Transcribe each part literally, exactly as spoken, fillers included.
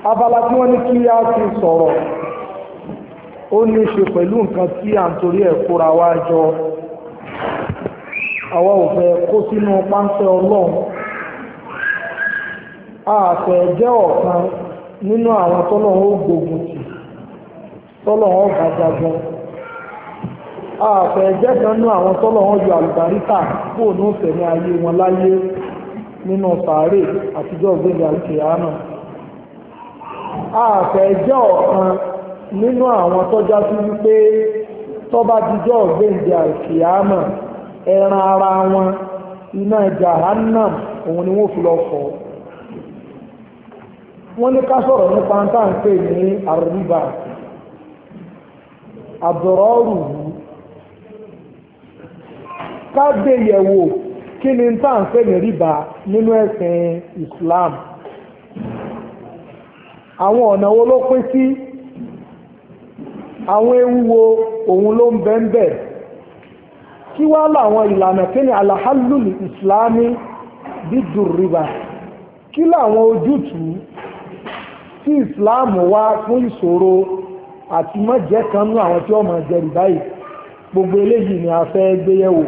abala tí wọ́n ní kí á ti sọ̀rọ̀ ó ní ṣe pẹ̀lú nǹkan tí à ń torí ẹ̀ kóra wá jọ àwa ò fẹ́ kó sínú páńpẹ́ ọlọ́run a fẹ́ jẹ́ ọ̀kan nínú àwọn tọ́lọ́run ó gbógun tì tọ́lọ́run ó bá jagun a fẹ́ jẹ́ kan nínú àwọn tọ́lọ́run ó yọ àlùbáríkà kúrò ní òfẹ̀mí ayé wọn láyé nínú sàárè àtijọ́ ògbéǹde àlùkìyámà a fẹ́ jẹ́ ọ̀kan nínú àwọn tọ́já sí wípé tọ́ba jíjọ́ ògbéǹde àlùkìyámà ẹran ara wọn iná jahannam òun ni wọ́n fi lọ fọ́ wọ́n ní ká sọ̀rọ̀ nípa ń tà ń pè ní àríbà àbọ̀rọ̀rù ká gbé yẹ̀wò kí ni ń tà ń pè ní ríbà nínú ẹ̀sìn Islam àwọn ọ̀nà wo ló pín sí àwọn ewu wo òun ló ń bẹ ń bẹ kí wá láwọn ìlànà kí ni alahallul islami bídùn ríbà kí láwọn ojútùú tí Islam wá fún ìṣòro àti mọ́jẹ́ kan ní àwọn tí ó mọ̀ jẹ rìbá yìí gbogbo eléyìí ni a fẹ́ gbéyẹ̀wò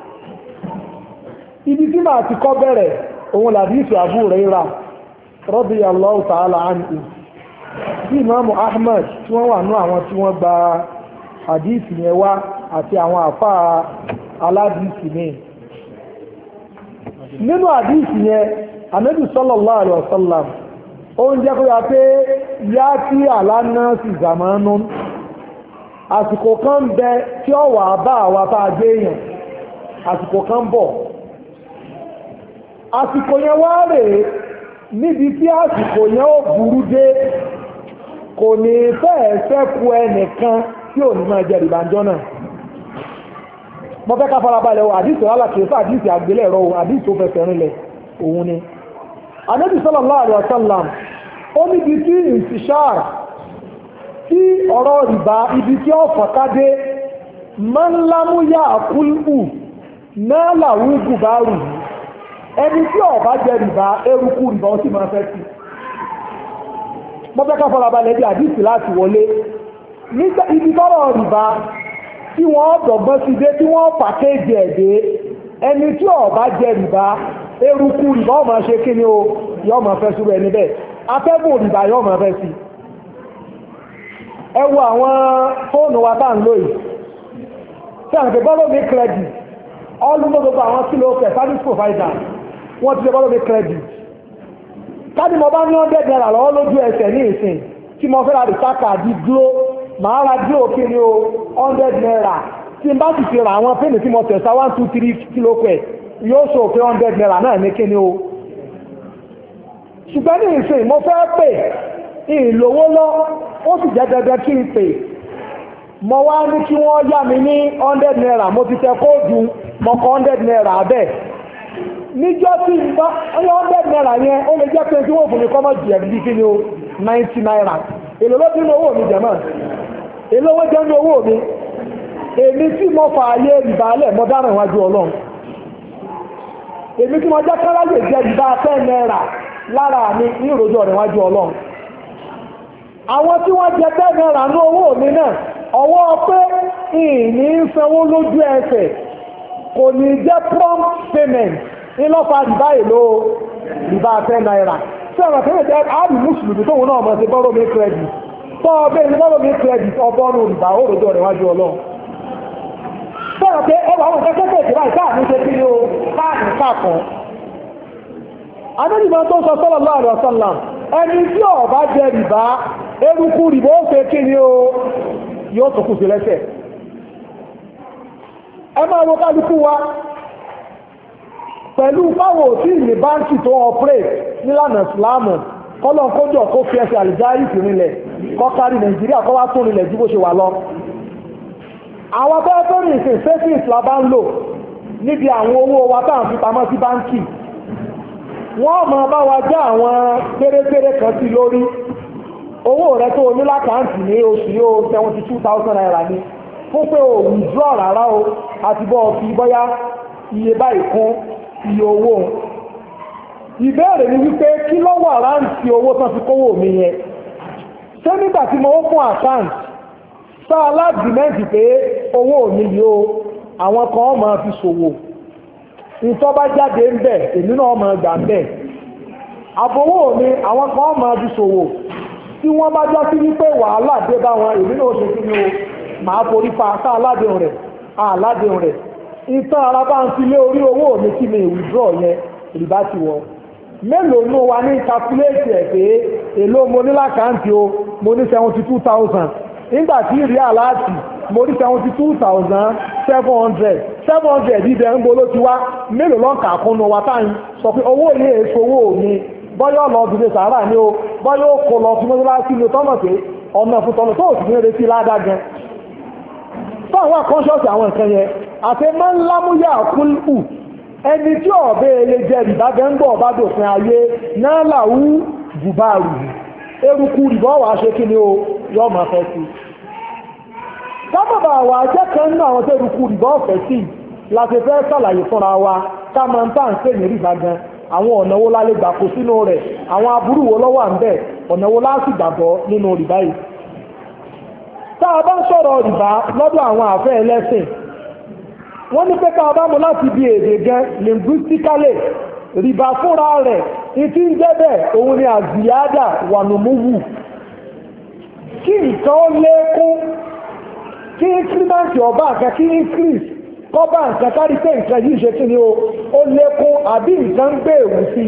ibi tí màá ti kọ́ bẹ̀rẹ̀ òun làdíìsì Abu Hurairah radiyallahu ta'ala anhu bí Imam Ahmad tí wọ́n wà ní àwọn tí wọ́n gba hadith yẹn wá àti àwọn àfá aládìsí ní nínú hadith yẹn Ànábì sallallahu alaihi wasallam ó ń jẹ́ kó yà pé yá tí àlànà sí zamanu àsìkò kan bẹ tí ó wà bá àwa tá a gbé èèyàn àsìkò kan bọ̀ àsìkò yẹn wá rèé níbi tí àsìkò yẹn ó burú dé kò ní fẹ́ẹ̀ fẹ́kù ẹnìkan tí ò ní máa jẹ ìbànjọ́ náà mo fẹ́ ká farabalẹ̀ o àdìsí alákèésí àdìsí àgbélẹ̀rọ o àdìsí òfẹsẹ̀ rinlẹ̀ òun ni Ànábì sallallahu alaihi wasallam ó níbi tí ìfìṣàr tí ọ̀rọ̀ rìbá ibi tí ó fọ̀kádé man lam ya'kulhu náà làwú gùbárù ẹni tí ó bá jẹ rìbá eruku rìbá ó sì máa fẹ́ sí mo fẹ́ ká farabalẹ̀ bí àdìsí láti wọlé nígbà ibi tọ́rọ̀ rìbá tí wọ́n dọ̀gbọ́n sí dé tí wọ́n pàkéjì ẹ̀dẹ́ ẹni tí ó bá jẹ rìbá eruku rìbá ó máa ṣe kí ni o yọ́ máa fẹ́ súrú ẹni bẹ́ẹ̀ afẹ́bùn rìbá yọ́ máa fẹ́ sí ẹ wo àwọn fóònù wa tá ń lò yìí tí àwọn borrow me credit ọlúmọ́ gbogbo àwọn kílò ọkẹ̀ service provider wọ́n ti ṣe borrow me credit káàdì mo bá ní hundred naira lọ́wọ́ lójú ẹsẹ̀ ní ìsìn tí mo fẹ́ ra rìsákà di glo màá ra glo kí ni o hundred naira tí n bá sì fi ra àwọn pẹ́ẹ́nì tí mo tẹ̀sà one two three kílò ọkẹ̀ yóò sọ pé hundred naira náà ní kí ni o ṣùgbọ́n ní ìsìn mo fẹ́ pè ìlówó lọ ó sì jẹ́ dandan kí n pè mo wá ní kí wọ́n yá mi ní hundred naira mo ti tẹ kóòdù mo kọ hundred naira bẹ́ẹ̀ níjọ́ tí n bá ọyọ́ hundred naira yẹn ó lè jẹ́ pé tí wọ́n fún mi kọ́mọ̀ jù ẹ̀bí kí ni o ninety naira èlò ló dín ní owó mi jẹ̀mọ́ èlò owó jẹ́ ní owó mi èmi tí mo fà ayé ìbálẹ̀ mo dáràn iwájú Ọlọ́run èmi tí mo jẹ́ káráyè jẹ́ ìbá ten naira lára mi ní ìròjọ́ rẹ̀ wájú Ọlọ́run àwọn tí wọ́n jẹ ten naira ní owó mi náà ọwọ́ pé ìní ń sanwó lójú ẹsẹ̀ kò ní jẹ́ prompt payment ńlọ́fà rìbá èlò rìbá ten naira tí ọ̀rọ̀ tẹ́lẹ̀ jẹ́ ààbì mùsùlùmí tóun náà mọ̀ sí borrow me credit tọ́ ọbẹ̀ ní borrow me credit ọbọ̀nù rìbá òròjọ́ rẹ̀ wájú Ọlọ́run sọ̀rọ̀ pé ẹwà àwọn kẹ́kẹ́ ìjọba ìkáàmì ṣe kí ni o káàkiri káàkan Ànábì tó sọ sallallahu alaihi wasallam ẹni tí ó bá jẹ rìbá eruku rìbá ó fẹ́ kí ni o yóò tó kù sí lẹ́sẹ̀ ẹ máa wo kálukú wa pẹ̀lú báwo tí ìní báńkì tó operate nílànà ìsìláàmù kọ́lọ̀ kójọ kó fi ẹsẹ̀ àlìjáì ìrìnlẹ̀ kọ́ kárí Nàìjíríà kọ́ wá tó rìnlẹ̀ ju bó ṣe wà lọ àwọn tó tó ní ìsìn savings la bá ń lò níbi àwọn owó wa táà fi pamọ́ sí báńkì wọ́n máa bá wa já àwọn pérépéré kan sí lórí owó rẹ tó ní lákàntì ní oṣù yóò seventy two thousand naira ní fún pé o withdraw rárá o àti bọ́ fi bọ́yá iye báyìí kún iye owó ìbéèrè ni wípé kí ló wà ráǹtì owó tán fi kówó mi yẹn ṣé nígbà tí mo fún account sá aládìmẹ́ǹtì pé owó mi yìí o àwọn kan máa fi ṣòwò ìtọ́ bá jáde ń bẹ̀ èmi náà máa gbà ń bẹ̀ àbówó mi àwọn kan máa fi ṣòwò tí wọ́n bá já sí wípé wàhálà dé bá wọn èmi náà ṣe kí ni o máa forí pa sá aládìhùn rẹ̀ aládìhùn rẹ̀ ìtàn ara bá ń filé orí owó mi tí mi withdraw yẹn rìbá ti wọ̀ mélòó nù wa ní calculate ẹ̀ pé èló mo ní lákàntì o mo ní seventy two thousand nígbà tí ìrí àláàtì mo ní seventy two thousand seven hundred seven hundred ibẹ̀ ń gbolo ti wá mélòó lọ́nkà kúnnú wa táyìn sọ pé owó ilé èso owó mi bọ́yọ̀ lọ dùdú sàárà ni o bọ́yọ̀ kò lọ fún mọ́tò láti ní tọ́nà pé ọ̀nà fún tọ́nà tó sì ní retí ládàá gan fún àwọn àkọ́ṣọ́ọ̀sì àwọn nǹkan yẹn àti máa ń lámúyà kúlù ẹni tí ọ̀bẹ ilé jẹ́ ìbábẹ́ ń bọ̀ bá dòfin ayé náà làwú bùbáàrù eruku rìbọ́ wàá ṣe kí ni o yọ́ máa fẹ́ sí sábàbà wà jẹ́ kan nínú àwọn tó eruku rìbọ́ ọ̀fẹ́ sí láti fẹ́ sàlàyé fúnra wa ká máa ń tà ń pè ní rìbá gan àwọn ọ̀nà wo la lè gbà kó sínú rẹ̀ àwọn aburú wo ló wà ń bẹ̀ ọ̀nà wo la sì gbàgbọ́ nínú rìbá yìí tá a bá ń sọ̀rọ̀ rìbá lọ́dọ̀ àwọn àfẹ́ ẹlẹ́sìn wọ́n ní pé ká bá mú láti bí èdè gan linguistically rìbá fúnra rẹ̀ ìtí ń jẹ́ bẹ́ẹ̀ òun ni àzìyádà wànùmúwù kí nǹkan ó lékún kí increment ọba nǹkan kí increase kọ́bá nǹkan kárí pé nǹkan yìí ṣe kí ni ó lékún àbí nǹkan ń gbèrú sí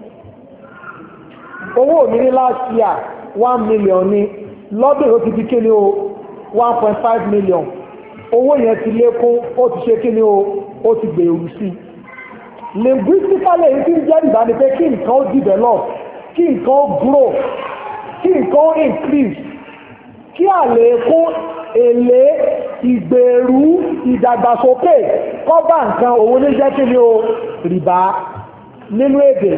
owó mi ní last year one million ní lọ́dún ó ti di kí ni o one point five million owó yẹn ti lékún ó ti ṣe kí ni o ó ti gbèrú sí linguistically èyí tí ń jẹ́ ìgbà ni pé kí nǹkan ó develop kí nǹkan ó grow kí nǹkan ó increase kí àlékún èlé ìgbèrú ìdàgbàsókè kọ́bà nǹkan òun ní jẹ́ kí ni o rìbá nínú èdè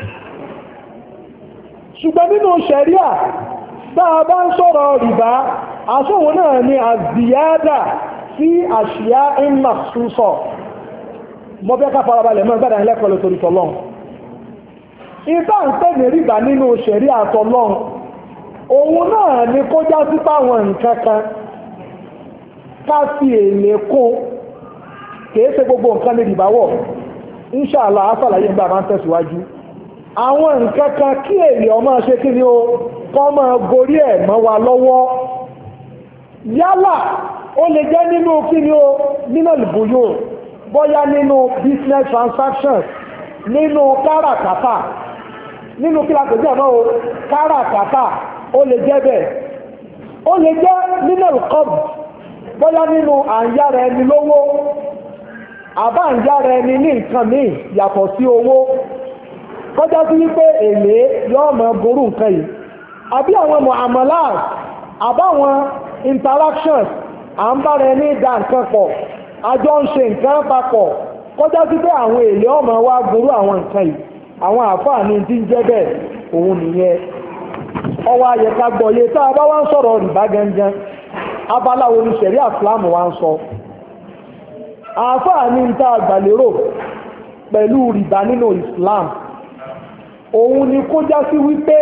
ṣùgbọ́n nínú ṣẹ̀ríà tá a bá ń sọ̀rọ̀ rìbá àsóhun náà ni àzìyádà sí àṣìyá ńlá súnsọ̀ mọ́ bẹ́ ká farabalẹ̀ mọ́ ìgbàdà ilẹ́kọ̀ọ́ lótorí tọ́lọ́n ìbá ń pè ní rìbá nínú ṣẹ̀ríà tọ́lọ́n òun náà ni kó já sí páwọn nǹkan kan ká fi èlé kún kìí ṣe gbogbo nǹkan ní rìbá wọ̀ inṣàlá àṣàlàyé ńgbà máa ń tẹ̀síwájú àwọn nǹkan kan kí èlé ọmọ ṣe kí ni o kọ́ máa gorí ẹ̀ mọ́ wa lọ́wọ́ yálà ó lè jẹ́ nínú kí ni o nínú ìbòyò bóyá nínú business transactions nínú káràkátà nínú kí la pè jẹ́ náà o káràkátà ó lè jẹ́ bẹ́ẹ̀ ó lè jẹ́ nínú ìkọ́bù bóyá nínú àǹyára ẹni lówó àbá àǹyára ẹni ní nǹkan míì yàtọ̀ sí owó kọjá sí wípé èlé yóò mọ gorú nǹkan yìí àbí àwọn muamalat àbáwọn interactions à ń bára ẹni dá nǹkan pọ̀ àjọ ń ṣe nǹkan papọ̀ kọjá sí pé àwọn èlé ọmọ wa gorú àwọn nǹkan yìí àwọn àǹfààní tí ń jẹ́ bẹ́ẹ̀ òun nìyẹn ọwọ́ ayẹ̀ká gbọ́yé tá a bá wá ń sọ̀rọ̀ rìbá gangan abala wo ni ṣẹ̀rí àfúlámù wa ń sọ àǹfààní ń tá àgbàlérò pẹ̀lú rìbá nínú Islam òun ni kó já sí wípé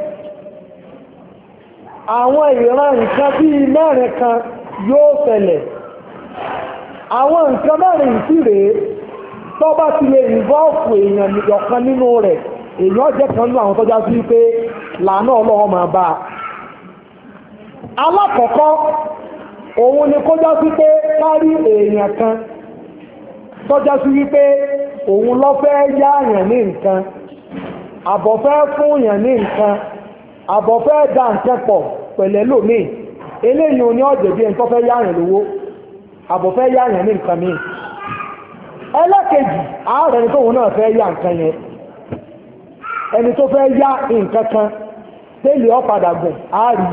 àwọn ìran nǹkan bíi mẹ́rin kan yóò ṣẹlẹ̀ àwọn nǹkan mẹ́rin sí rèé tó bá ti lè ìvọ́ọ̀fù èèyàn nìyọ̀kan nínú rẹ̀ èèyàn jẹ́ kan nínú àwọn tó já sí wípé làánà Ọlọ́run máa bá a alákọ̀ọ́kọ́ òun ni kó já sí pé kárí èèyàn kan tó já sí wípé òun ló fẹ́ yáàyàn ní nǹkan àbọ̀fẹ́ fún yàn ní nǹkan àbọ̀fẹ́ dá nǹkan pọ̀ pẹ̀lẹ́ lómi eléyìí oní ọ̀jẹ̀ bí ẹni tó fẹ́ yáàyàn lówó àbọ̀fẹ́ yáàyàn ní nǹkan míì ẹlẹ́kejì ààrẹ ni tóun náà fẹ́ yá nǹkan yẹn ẹni tó fẹ́ yá nǹkan kan tẹ́lẹ̀ ọ̀padà gùn àárí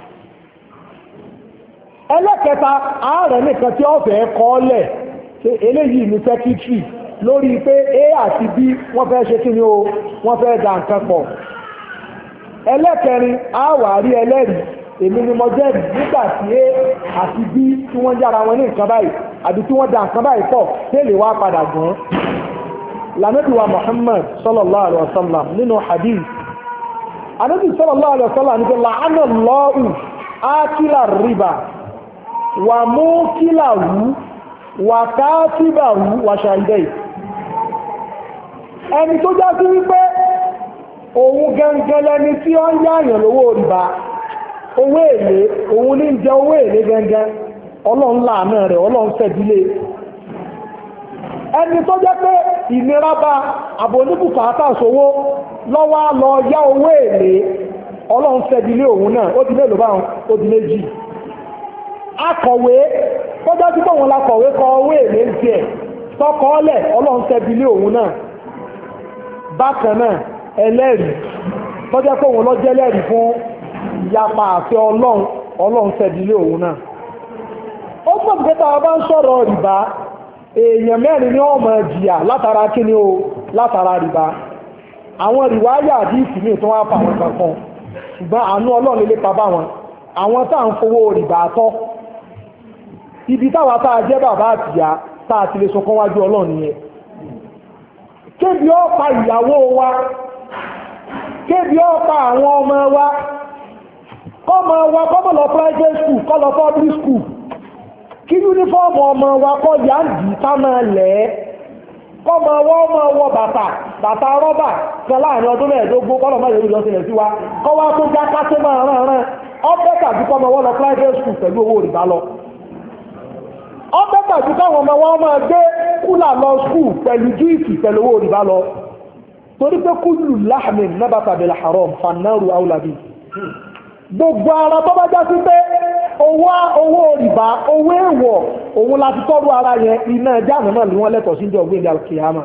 ẹlẹ́kẹta ààrẹ nìkan tí ọ̀fẹ́ kọ́ lẹ̀ ṣe eléyìí ní sẹ́kítírì lórí pé a àti b wọ́n fẹ́ ṣe kí ni o wọ́n fẹ́ dá nǹkan pọ̀ ẹlẹ́kẹrin àwárí ẹlẹ́rìí èmi ni mo jẹ́rìí nígbà tí a àti b tí wọ́n yára wọn ní nǹkan báyìí àbí tí wọ́n dá nǹkan báyìí pọ̀ tẹ́lẹ̀ wá padà gùn lànàbí wa Muhammad sallallahu alaihi wasallam nínú hadith Ànábì sallallahu alaihi wasallam ní la'ana Allahu akila riba wa mukilahu wa katibahu wa shahidai. Ẹni tó já sí wípé òun gangan lẹni tí ó ń yáyàn lówó rìbá, owó èlé, òun ní jẹ owó èlé gangan, Ọlọ́run láàánú rẹ̀, Ọlọ́run fẹ̀dílé. Ẹni tó jẹ́ pé ìnira bá àbòníbùkátà sówó lọ́wọ́ lọ yá owó èlé, Ọlọ́run fẹ̀dílé òun náà, ó di mélòó báwọn, ó di méjì. Akọ̀wé tó jẹ́ sí tóun la kọ̀wé kọ owó èlé ń tiẹ̀, tọkọọ́lẹ̀, Ọlọ́run fẹ̀dílé òun náà. Bákan náà ẹlẹ́rìí tó jẹ́ fóun lọ jẹ́ lẹ́rìí fún ìyapa àti Ọlọ́run, Ọlọ́run fẹ̀dílé òun náà. Ó pọ̀ pé tá a bá ń sọ̀rọ̀ rìbá, èèyàn mẹ́rin ní ọmọ jìyà látara kíní o, látara rìbá. Àwọn rìwá yà àdí ìsìnmí tó wá fàwọn kankan, ṣùgbọ́n àánú Ọlọ́run lè pa bá wọn. Àwọn tá à ń fowó rìbá tọ́, ibi táwa tá a jẹ́ bàbá àtìyá tá a ti lè sọkàn wájú Ọlọ́run nìyẹn. Kébi ó pa ìyàwó wa, kébi ó pa àwọn ọmọ wa, kọ́mọ wa kọ́mọ lọ private school, kọ́ lọ public school, kí yúnífọ́ọ̀mù ọmọ wa kọ́ yá ń dì ká máa lẹ̀ ẹ́, kọ́mọ wa ọmọ wọ bàtà bàtà rọ́bà kan láàrin ọdún mẹ́ẹ̀ẹ́dógún kọ́lọ̀ máa yẹ̀rù lọ́sẹ̀lẹ̀ sí wa, kọ́ wá tó já ká tó máa rán rán ọbẹ̀ tàbí kọ́mọ wọ́n lọ private school pẹ̀lú owó rìbá lọ. Ọbẹ̀ tàbí káwọn ọmọ wọn máa gbé kúlà lọ skul pẹ̀lú júìsì pẹ̀lú owó rìbá lọ. Torí pé kúlù láhàmì nabata bil haram fanáru aulabi. Gbogbo ara tó bá já sí pé owó owó rìbá owó èèwọ̀ òun láti tọ́rù ara yẹn, iná ẹja àmọ́ ni wọ́n lẹ́tọ̀ọ́ sí ìjọ ògbé ìdí alkiyama.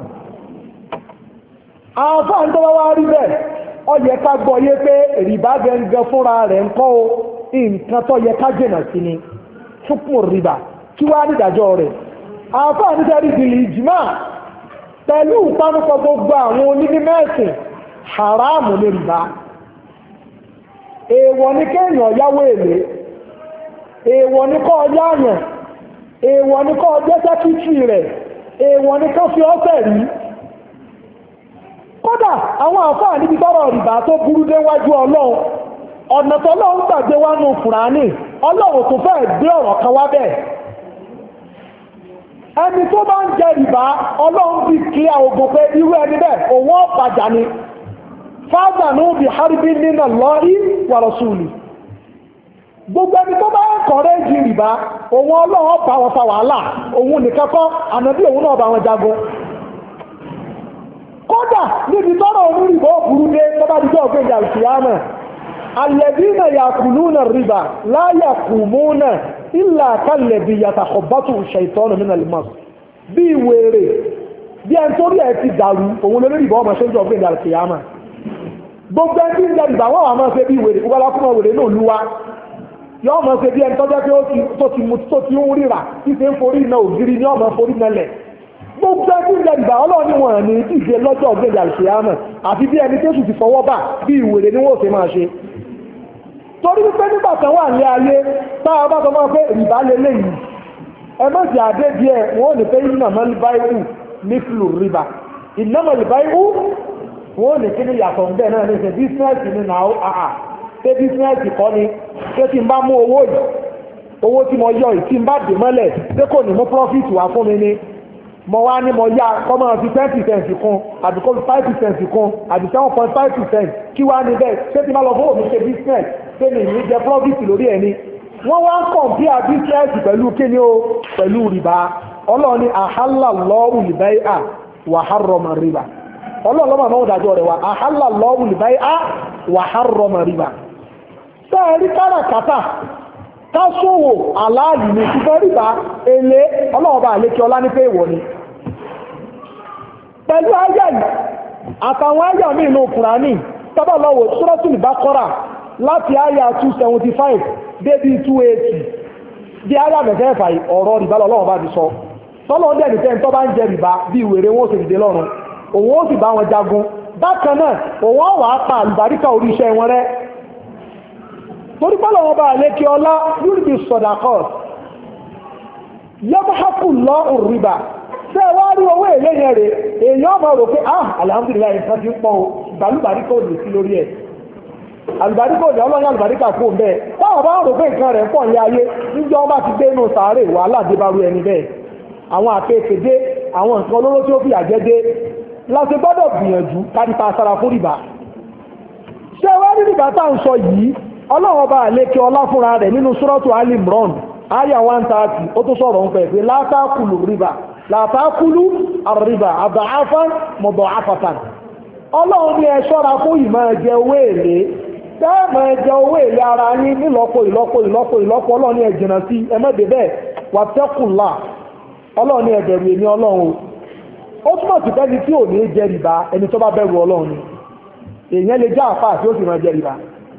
Àwọn fáwọn tó bá wá rí bẹ́ẹ̀, ó yẹ ká gbọ́ yé pé rìbá gẹ́gẹ́ fúnra rẹ̀ ń kọ́ o, nǹkan tó yẹ ká jìnà sí ni fúnpùn rìbá. Kí wá ní ìdájọ́ rẹ̀? Àfáà ní sẹ́rí ìdílé ìjìmá pẹ̀lú ìpánúkọ gbogbo àwọn onímẹ̀sìn haramu ní rìbá. Èèwọ̀ ní kéèyàn yáwó èlé, èèwọ̀ ní kọ́ yáàyàn, èèwọ̀ ní kọ́ jẹ́ sẹ́kítírì rẹ̀, èèwọ̀ ní kọ́ fi ọ́fẹ̀ rí. Kódà àwọn àfáà níbi tọ́rọ̀ rìbá tó burú déwájú Ọlọ́run, ọ̀nà tọ́lọ́run gbàgbé wá nù Kùránì, Ọlọ́run tó fẹ́ gbé ọ̀rọ̀ kan wá bẹ́ẹ̀. Ẹni tó bá ń jẹ rìbá, Ọlọ́run bí kí ogun pé irú ẹni bẹ́ẹ̀ òun ọ̀pàjà ni fáàdà ní òbí harbi nínà lọ́rí wa rasuli. Gbogbo ẹni tó bá ń kọ̀rẹ́ jí rìbá, òun Ọlọ́run bá wọn fa wàhálà, òun nìkan kọ́, ànábì òun náà bá wọn jagun. Kódà níbi tọ́rọ̀ onírìbá òbúrú dé tó bá dijọ́ ògbé ìjà ìfìyàmọ̀, alladhina yakuluna riba la yakumuna illa kalladhi yatakhabbathu ash-shaytanu min al-mas. Bí wèrè bí ẹni tó rí ẹ ti dàrú òun lórí ìbọn ọmọ ṣẹ́jọ́ ọ̀gbìn ìdàlùkì yàmà. Gbogbo ẹni tí ń jẹ ìgbà wọn wà máa ṣe bí wèrè wọ́n lákùnmọ̀ wèrè náà lúwa yọ́ máa ṣe bí ẹni tọ́jọ́ pé tó ti mú tó ti ń ríra tí ṣe ń forí iná ògiri ní ọmọ forí mẹ́lẹ̀. Gbogbo ẹni tí ń jẹ ìgbà ọlọ́run ní wọn ní ìdíje lọ́jọ́ ọ̀gbìn ìdàlùkì yàmà àfi bí ẹni tó sì ti fọwọ́ bà bí ìwèrè ni wọ́n ò ṣe máa ṣe. Torí wípé nígbà kan wà ní ayé táwọn bá sọ máa pé rìbá lélẹ́yìí ẹ má sì àdé díẹ̀ wọ́n ò ní pé iná mọ́lì báyìí nífìlù rìbá iná mọ́lì báyìí wọ́n ò ní kí ni yàtọ̀ ń bẹ́ẹ̀ náà ní ṣe bísínẹ́sì ní náà àà ṣé bísínẹ́sì kọ́ ni ṣé tí n bá mú owó yìí owó tí mo yọ yìí tí n bá dè mọ́lẹ̀ ṣé kò ní mú profit wá fún mi ni mo wá ní mo yá kọ́ máa fi ten percent kún àbí kó fi five percent kún àbí seven point five percent kí wá ní bẹ́ẹ̀ ṣé tí n bá lọ fún òfin ṣe business ṣé mi ní jẹ profit lórí ẹni wọ́n wá ń compare business pẹ̀lú kíni o pẹ̀lú rìbá ọlọ́run ní ahallallahu al-bay'a wa harrama riba ọlọ́run lọ́mọ náà dájọ́ rẹ̀ wá ahallallahu al-bay'a wa harrama riba sẹ́ẹ̀rí káràkátà kásòwò aláàlì ní ṣùgbọ́n rìbá èlé ọlọ́ọ̀bá àlékí ọlá ní pé ìwọ̀ ni pẹ̀lú ayà yìí àtàwọn ayà mí inú Kùránì tọ́bọ̀lọ́wọ̀ Suratul Baqara láti ayà two seventy five débi two eighty bí ayà mẹ́fẹ́fà ọ̀rọ̀ rìbá lọ́wọ́ bá ti sọ tọ́lọ́ dẹ̀ ní tẹ́ tọ́ bá ń jẹ rìbá bí ìwèrè wọn ó sì dìde lọ́rùn òun ó sì bá wọn jagun bákan náà òun wà á pa àlùbáríkà orí iṣẹ́ wọn rẹ́ torí pé lọ́wọ́ bá lékè ọlá yúrìbì sọ̀dàkọ́ yọ́bùhákù lọ òrìbà tẹ́ wá rí owó èlé yẹn rẹ̀ èèyàn ọmọ rò pé ah alhamdulilayi nǹkan ti ń pọ̀ o ìbálùbáríkà ò lè sí lórí ẹ̀ àlùbáríkà òjò ọlọ́run àlùbáríkà kò ń bẹ́ẹ̀ táwọn bá rò pé nǹkan rẹ̀ ń pọ̀ ní ayé níjọ́ wọn bá ti gbé inú sàárè wàhálà dé bá rú ẹni bẹ́ẹ̀ àwọn àkekèé dé àwọn nǹkan olóró tí ó fi àjẹ́ dé láti gbọ́dọ̀ gbìyànjú kárípa sára fún rìbá ṣé wá ní rìbá tá à ń sọ yìí ọlọ́run ọba àlékè ọlá fúnra rẹ̀ nínú súrọ́tù Ali Imran àyà one thirty ó tún sọ̀rọ̀ ń pẹ̀ pé látàkùlù rìbá látàkùlù àrìbá àbáfà mọ̀bọ̀ àfàtàn ọlọ́run ní ẹ ṣọ́ra fún ìmọ̀ ẹ̀jẹ owó èlé tẹ́ẹ̀mọ̀ ẹ̀jẹ owó èlé ara yín nílọ́pọ̀ ìlọ́pọ̀ ìlọ́pọ̀ ìlọ́pọ̀ ọlọ́run ní ẹ jìnnà sí ẹ má dé bẹ́ẹ̀ wàtẹ́kùlà ọlọ́run ní ẹ bẹ̀rù èmi ọlọ́run ó túmọ̀ sí pẹ́ni tí ò ní jẹ rìbá ẹni tó bá bẹ̀rù ọlọ́run ni èèyàn lè já àpá àti ó sì máa jẹ rìbá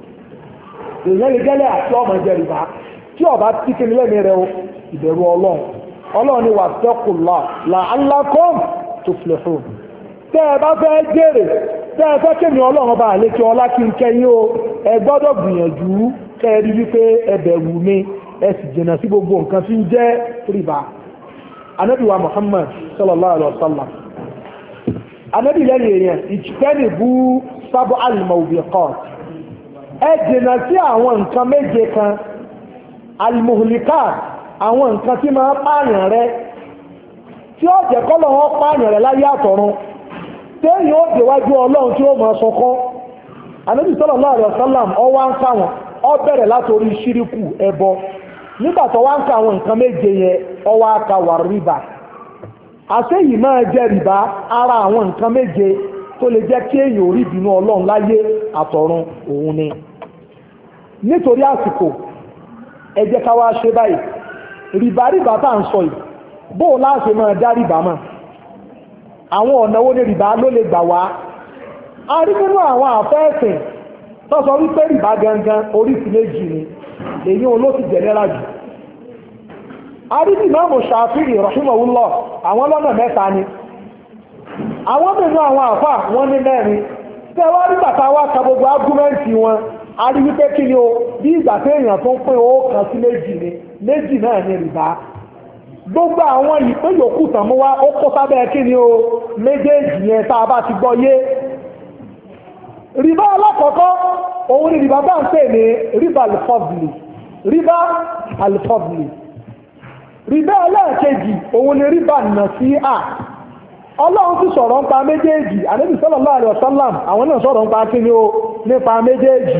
èèyàn lè jẹ́lẹ̀ àti ọmọ jẹ rìbá tí ọba tí kí ni lẹ́ni rẹ o ìbẹ̀rù ọlọ́run ọlọ́run ni wàtẹ́kùlà la'allakum tuflihun tẹ́ ẹ bá fẹ́ jèrè tẹ́ ẹ fẹ́ kémi ọlọ́run bá àlékè ọlá kí n kẹ́yìn o ẹ gbọ́dọ̀ gbìyànjú kẹ́ ẹ rí wípé ẹ bẹ̀rù mi ẹ sì jìnnà sí gbogbo nǹkan tí ń jẹ́ rìbá anabi wa Muhammad sallallahu alaihi wasallam anabi lẹ́yìn èèyàn ìjìkẹ́ni bú sábọ̀ al-mawbiqat ẹ jìnnà sí àwọn nǹkan méje kan al-muhlikat àwọn nǹkan tí máa pààyàn rẹ tí ó jẹ́ kọ́lọ̀ wọn pààyàn rẹ láyé àtọ̀run téèyàn ó déwájú ọlọ́run tí ó máa sọkọ́ anabi sallallahu alaihi wasallam ọ wá ń káwọn ọ bẹ̀rẹ̀ látòrí ṣíríkù ẹbọ nígbà tó wá ń ká àwọn nǹkan méje yẹn ọwọ́ aka wà rìbá àṣeyìí máa jẹ́ rìbá ara àwọn nǹkan méje tó lè jẹ́ kí èèyàn orí ìbínú ọlọ́run láyé àtọ̀run òun ni nítorí àsìkò ẹ jẹ́ ká wá ṣe báyìí rìbá rìbá tá à ń sọ yìí bóun láṣẹ máa dá rìbá mọ̀ àwọn ọ̀nà wo ni rìbá ló lè gbà wá a rí nínú àwọn àfẹ́ẹ̀sìn tó sọ wípé rìbá gangan oríṣi méjì ni èyí wọn ló ti jẹ̀lẹ́ra jù àrídì Ìmáàmù Ṣàfi'í rahimahullah àwọn lọ́nà mẹ́ta ni àwọn mẹ́rin àwọn àfà wọ́n ní mẹ́rin tẹ́ wá rí bàtà wá ka gbogbo ágúmẹ́ǹtì wọn a rí wípé kí ni o bí ìgbà tí èèyàn tó ń pín owó kan sí méjì ni méjì náà ní rìbá gbogbo àwọn ìpín yòókù tàn mú wá ó kó sábẹ́ kí ni o méjèèjì yẹn tá a bá ti gbọ́ yé rìbá alákọ̀ọ́kọ́ òun ni rìbá bá ń pè ní rìbá alifọ́bìlì rìbá alifọ́bìlì rìbá ẹlẹ́ẹ̀kejì òun ni rìbá nàṣíà ọlọ́run ti sọ̀rọ̀ nípa méjèèjì ànábì sallallahu alaihi wasallam àwọn náà sọ̀rọ̀ nípa kíni o nípa méjèèjì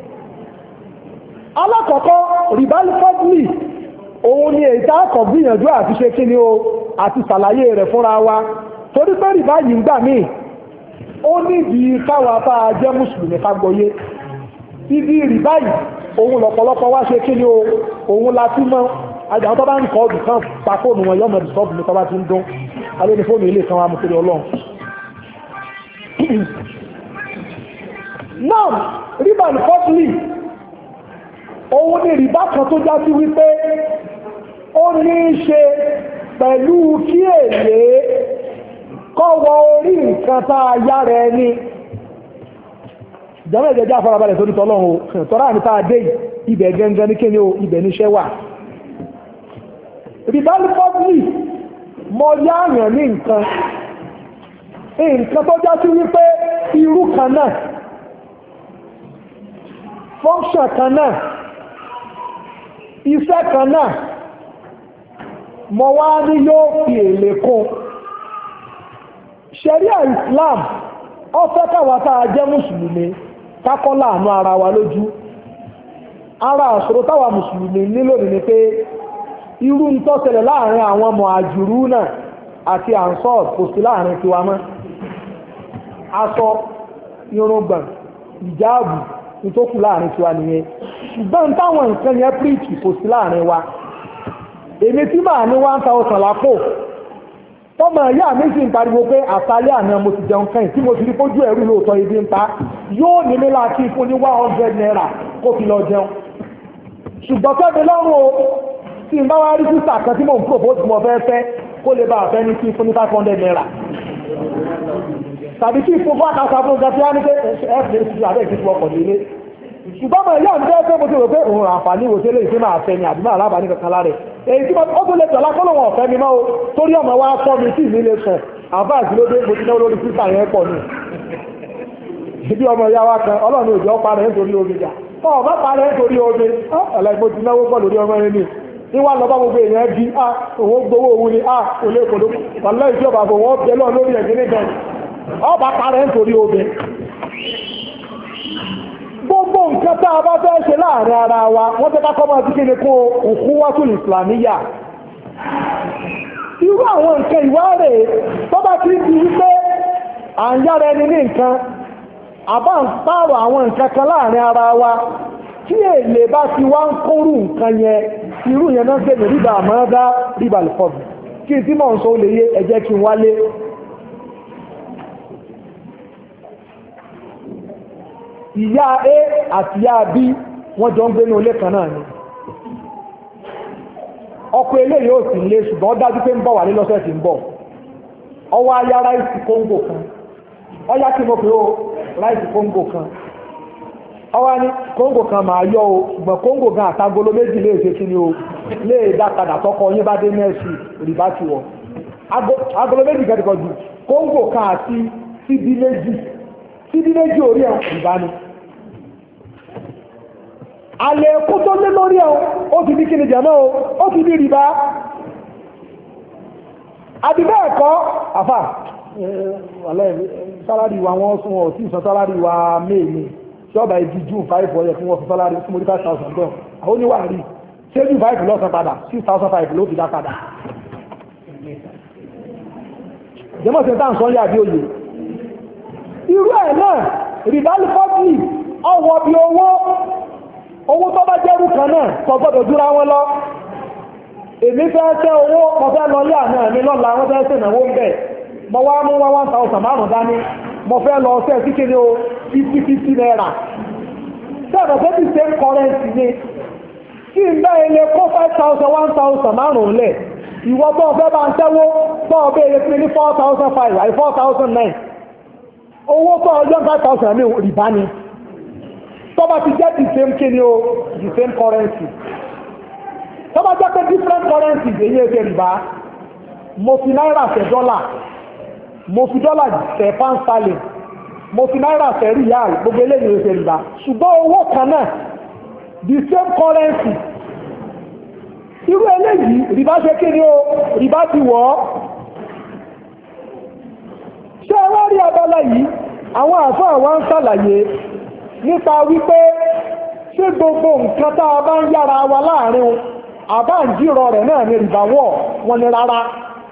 alákọ̀ọ́kọ́ rìbá alifọ́bìlì òun ni èyí tá a kọ̀ gbìyànjú àti ṣe kíni o àti ṣàlàyé rẹ̀ fúnra wa torí pé rìbá yìí ń gbà míì ó nídìí káwa bá a jẹ́ mùsùlùmí ká gbọ́yé ibi rìbá yìí òun lọ́pọ̀lọpọ̀ wá ṣe kí ni o òun la fi mọ́ àjàwọn tó bá ń kọ́ ọdún kan pa fóònù wọn yọ́mọ̀ ìsọ́ọ̀bù mi tó bá ti ń dún alẹ́ ní fóònù ilé kan wá mú kiri ọlọ́run náà rìbá ní fọ́tìlì òun ni rìbá kan tó já sí wípé ó ní í ṣe pẹ̀lú kí èlé kọ́wọ́ orí nǹkan tá a yára ẹni jẹ́mọ́ ìjẹjẹ́ àfarabalẹ̀ tó nítọ́ lọ́run tọ́rọ àní tá a dé ibẹ̀ gẹ́gẹ́ ní kíni o ibẹ̀ níṣẹ́ wà rìbálì fọ́bílì mọ yáàyàn ní nǹkan nǹkan tó já sí wípé irú kan náà fọ́nṣàn kan náà iṣẹ́ kan náà mọ wá ní yóò fi èlé kún ṣẹ̀ríà Islam ó fẹ́ káwa tá a jẹ́ mùsùlùmí kákọ́ láàánú ara wa lójú ara àṣòro táwa mùsùlùmí nílò ní pé irú ń tó ṣẹlẹ̀ láàrin àwọn muhajiruna àti ansor kò sí láàrin tiwa mọ́ aṣọ irùngbọ̀n ìjáàbù ní tó kù láàrin tiwa nìyẹn ṣùgbọ́n táwọn nǹkan yẹn píríkì kò sí láàrin wa èmi tí màá ní one thousand lápò tọ́mọ ìyá mi sì ń pariwo pé àtàlẹ́ àná mo ti jẹun kẹ́yìn tí mo ti rí pójú ẹ̀rú lóòótọ́ ibi ń ta yóò ní mi láti fún ní one hundred naira kó fi lọ jẹun ṣùgbọ́n tẹ́mi lọ́rùn o tí n bá wá rí sísà kan tí mò ń propose mo fẹ́ fẹ́ kó lè bá àfẹ́ ní kí fún ní five hundred naira tàbí kí fún fún àkàtà fún ọjà tí wọ́n ní pé ẹ fi ṣe àbẹ́ ìfipò ọkọ̀ nílé ṣùgbọ́n mọ̀ ìyá mi fẹ́ pé mo ti rò pé òun àǹfààní ìwòsílẹ̀ ìfẹ́ máa fẹ́ ni àbí máa lábàá ní kankan lára èyí tí ó tún lè tọ̀lá kọ́ lòun ọ̀fẹ́ mi mọ́ o torí ọmọ wa fọ́ mi tí ìlú lè sùn àbá àdúródé mo ti náwó lórí sísà yẹn pọ̀ nù ibi ọmọ ìyá wa kan ọlọ́run òjò parẹ́ nítorí omi jà ọ bá parẹ́ nítorí omi ọ̀làgbò ti náwó pọ̀ lórí ọmọ ẹni ní wà lọ́bá gbogbo èèyàn bí a òun gbowó òun ni a kò lè kòló pàlọ́ ìjọba kò wọ́n bẹ̀ lọ́ọ̀ lórí ẹ̀gbẹ́ nìkan ọ bá parẹ́ nítorí omi. gbogbo nǹkan tá a bá fẹ́ ṣe láàrin ara wa wọ́n fẹ́ kákọ́ máa ti kéde kó òkú wátùn ìsìlámíyà. irú àwọn nǹkan ìwá rẹ̀ tó bá ti di wípé à ń yára ẹni ní nǹkan àbá ń pààrọ̀ àwọn nǹkan kan láàrin ara wa tí èlé bá ti wá ń kórù nǹkan yẹn irú yẹn náà gbẹ̀mí ríbà àmọ́dá ríbà lẹ́fọ́bù kí n tí mọ̀ ń sọ lè yé ẹ jẹ́ kí n wálé. ìyá A àti ìyá B wọ́n jọ ń gbé ní ilé kan náà ni ọkọ eléyìí ò sì lé ṣùgbọ́n ó dájú pé ń bọ̀ wà ní lọ́sẹ̀ tí ń bọ̀ ọwọ́ ayá ráìsì kóńgò kan ọyá tí mo pè ó ráìsì kóńgò kan ọwọ́ ní kóńgò kan máa yọ o ṣùgbọ́n kóńgò gan àtagolo méjì lè ṣe kí ni o lè dá padà tọkọ yín bá dé mẹ́sì rìbá ti wọ̀ agolo méjì kan ti kọ jù kóńgò kan àti síbí méjì síbí méjì orí ẹ̀ rìbá ni àlẹ́ kó tó lé lórí ẹ̀ ó ti di kí ni jẹ̀mọ́ o ó ti di rìbá àbí bẹ́ẹ̀ kọ́ àfà sálárì wa wọ́n sún ọ̀ sí ìsan sálárì wa méèlì ṣọ́ọ̀bà ìdí june five ọ̀yẹ̀ fún wọn fún sálárì fún mo ní five thousand bẹ́ẹ̀ àwọn oníwàárí ṣé june five lọ́sàn padà six thousand five ló fi dá padà jẹ́mọ̀ sí táà ń sọ yà bí òye irú ẹ̀ náà rìbálì fọ́bì ọwọ́ bí owó owó tó bá jẹ́rù kan náà kò gbọ́dọ̀ dúra wọn lọ èmi fẹ́ tẹ́ owó mo fẹ́ lọ yà náà mi lọ́la wọ́n fẹ́ sènàwó ń bẹ̀ mo wá mú wá one thousand márùn dání mo fẹ́ lọ ọ̀sẹ̀ sí kéde o fifty fifty naira sẹ́ẹ̀dọ̀ pé the same currency ni kí n bá ilé kó five thousand one thousand márùn lẹ̀ ìwọ tó o fẹ́ bá ń tẹ́wó tó o bẹ́ ilé pé ní four thousand five àti four thousand nine owó tó o yọ five thousand mi rìbá ni tó bá ti jẹ́ the same kéde o the same currency tó bá jẹ́ pé different currencies èyí ẹgbẹ́ rìbá mo fi náírà fẹ́ dọ́là mo fi dọ́là fẹ́ pound sterling mo fi náírà fẹ́ ríyàl gbogbo eléyìí ẹgbẹ́ rìbá ṣùgbọ́n owó kan náà the same currency irú eléyìí rìbá ṣe kéde o rìbá ti wọ̀ ọ́ ṣé ẹ wá rí abala yìí àwọn àfáà wa ń ṣàlàyé nípa wípé ṣé gbogbo nǹkan tá a bá ń yára wa láàrin àbá ń jírọ rẹ̀ náà ní rìbáwọ̀ wọn ni rárá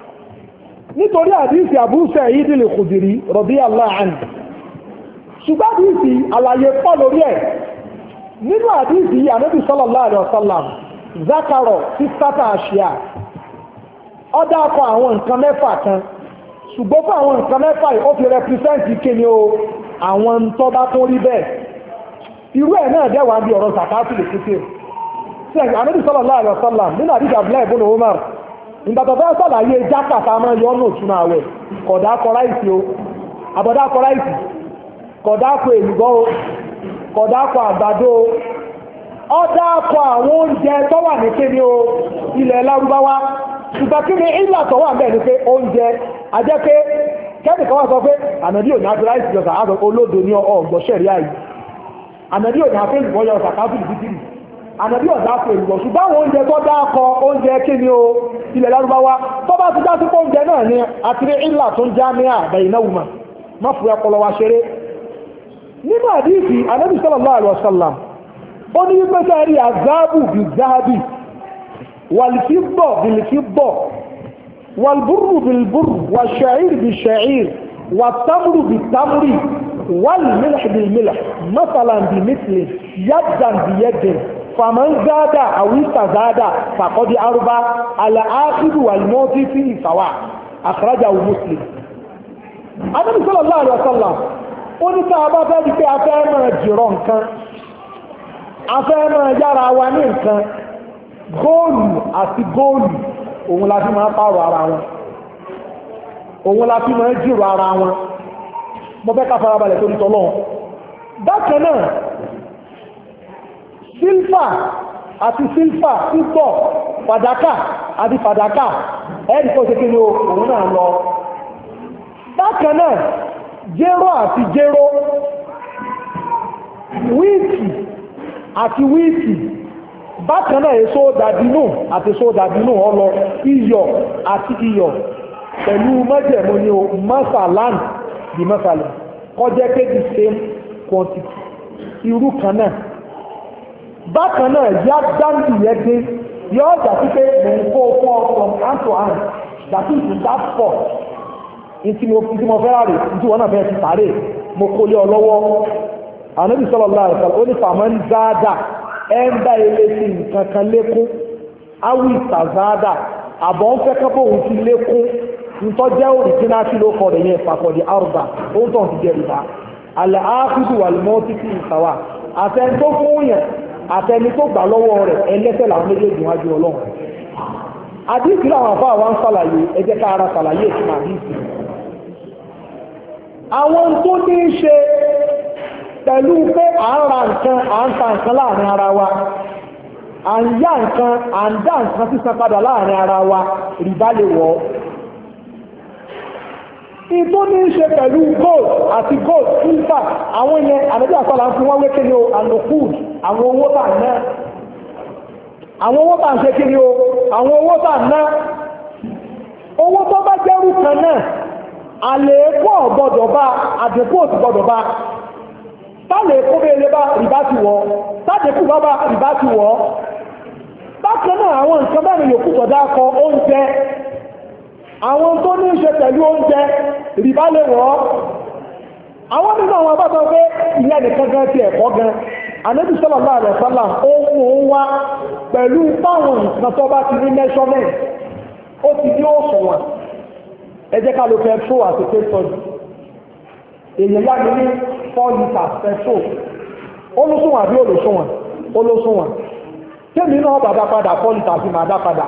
nítorí àdíìsì Abu Sa'id al-Khudri radiyallahu anhu ṣùgbọ́n àdíìsì àlàyé pọ̀ lórí ẹ̀ nínú àdíìsì Ànábì sallallahu alaihi wasallam zákàrọ̀ sísátà àṣìá ọdá akọ àwọn nǹkan mẹ́fà kan ṣùgbọ́n fún àwọn nǹkan mẹ́fà ó fi rẹpísẹ́ǹtì kíni o àwọn tó bá tó rí bẹ́ẹ̀ irú ẹ̀ náà dẹ́wà bí ọ̀rọ̀ sàkáàtì lè kété sẹ́yìn Ànábì sallallahu alaihi wasallam nínú àdíjì Abdullahi ibn Umar ìgbàtọ̀ fẹ́ sàlàyé jákàtà máa yọ ọ́nà òtún àwẹ̀ kọ̀dá kọ̀rá ìsì o àbọ̀dá kọ̀rá ìsì kọ̀dá kọ èlùbọ́ o kọ̀dá kọ àgbàdo o ọ̀dá kọ àwọn oúnjẹ tó wà ní kéde o ilẹ̀ Lárúbáwá ṣùgbọ́n kí ni ìlà tó wà bẹ́ẹ̀ ni pé oúnjẹ ajẹ́ pé kẹ́nìkan wá sọ pé ànàdí ò ní àti ráìsì jọ sàkásọ olódo ní ọgbọ̀ṣẹ̀rí àyè ànàdí ò ní àti èlùbọ́ yọ sàkásọ ìdíjìrì ànàbí ọ̀dá kò èlùbọ̀ ṣùgbọ́n àwọn oúnjẹ tó dákọ oúnjẹ kí ni o ilẹ̀ Lárúbáwá tó bá ti dá sí oúnjẹ náà ni àtìrí ìlà tó ń já ní àbẹ̀yìn náà wùmá má fúra ọpọlọ wa ṣeré nínú àdíìsì Ànábì sallallahu alaihi wasallam ó ní wípé sẹ́rí àzáàbù bí záàbì wàlìfíbọ̀ bìlìfíbọ̀ wàlbúrù bìlbúrù wàṣàír bí ṣàír wàtàmùrù bí tàmùrì wàlmílẹ̀ bìlmílẹ̀ mọ́sàlán bí mítìlì yàdàn bí yẹ́dìn فمن زاد أو استزاد فقد أربى على آخر والموت فيه سواء أخرجه مسلم النبي صلى الله عليه وسلم ó ní tá a bá fẹ́ di pé a fẹ́ máa jìrọ̀ nǹkan a fẹ́ máa yára wa ní nǹkan góòlù àti góòlù òun la fi máa pààrọ̀ ara wọn òun la fi máa jìrọ̀ ara wọn mo fẹ́ ká farabalẹ̀ tó ní tọ́lọ́ bákan náà sílfà àti sílfà sílfọ̀ fàdákà àti fàdákà ẹ̀rì kó ṣe kí ni òun náà lọ bákan náà jéró àti jéró wíìtì àti wíìtì bákan náà èso dàbínú àti èso dàbínú ọlọ iyọ̀ àti iyọ̀ pẹ̀lú mẹ́jẹ̀mú ni o masalan di masalan kọjá pé the same quantity irú kan náà bákan náà yá dáńdì yẹn dé yọ ọjà pípé mò ń kó fún ọ from hand to hand that is in that spot ntí mo ntí mo fẹ́ rà rè ntí wọn náà fẹ́ ti sáré mo kó lé ọ lọ́wọ́ Ànábì sallallahu alaihi wasallam ó ní fàmọ́ ń dáadáa ẹ̀ ń bá ilé sí nǹkan kan lékún awi tazada àbọ̀ ń fẹ́ kábọ̀ òun ti lékún ntọ́jẹ́ òrìjínà tí ló kọ́ rẹ̀ yẹn fàkọ̀dé àrùbá ó ń tàn ti jẹ́ ìbá alẹ́ áfíìsù wà lè mọ́ títí ìsàwà àtẹni tó fún yẹn àtẹni tó gbà lọ́wọ́ rẹ̀ ẹlẹ́sẹ̀ làwọn méjèèjì wájú ọlọ́run àdìsí làwọn àbá wa ń ṣàlàyé ẹ jẹ́ ká ara ṣàlàyé ìtumọ̀ àdìsí àwọn tó ní í ṣe pẹ̀lú pé à ń ra nǹkan à ń ta nǹkan láàrin ara wa à ń yá nǹkan à ń dá nǹkan sísan padà láàrin ara wa rìbá lè wọ̀ ọ́ ìtò ní í ṣe pẹ̀lú gold àti gold silver àwọn yẹn àdébí àsọ̀là ń fi wọ́n wé kíni o àlòkùd àwọn owó bá ná àwọn owó bá ń ṣe kíni o àwọn owó bá ná owó tó bá jẹ́rú kan náà àlékún ọ̀gbọ́dọ̀ bá àdínkù òsì gbọ́dọ̀ bá tálékún bí ilé bá rìbá ti wọ̀ tádékù bá bá rìbá ti wọ̀ bákan náà àwọn nǹkan bá mi yòókù tọ̀dá kọ oúnjẹ àwọn tó ní ṣe pẹ̀lú oúnjẹ rìbá lè wọ́ àwọn nínú àwọn abátan pé ìyẹn nìkan gan ti ẹ̀kọ́ gan Ànábì sallallahu alaihi wasallam ó mú un wá pẹ̀lú báwọn nǹkan tó bá ti ní measurement ó ti ní òṣùwọ̀n ẹ jẹ́ ká lo petrol àti petrol èèyàn yá mi ní four litres petrol olóṣùwọ̀n àbí olóṣùwọ̀n olóṣùwọ̀n tèmi náà bàbá padà four litres máa dá padà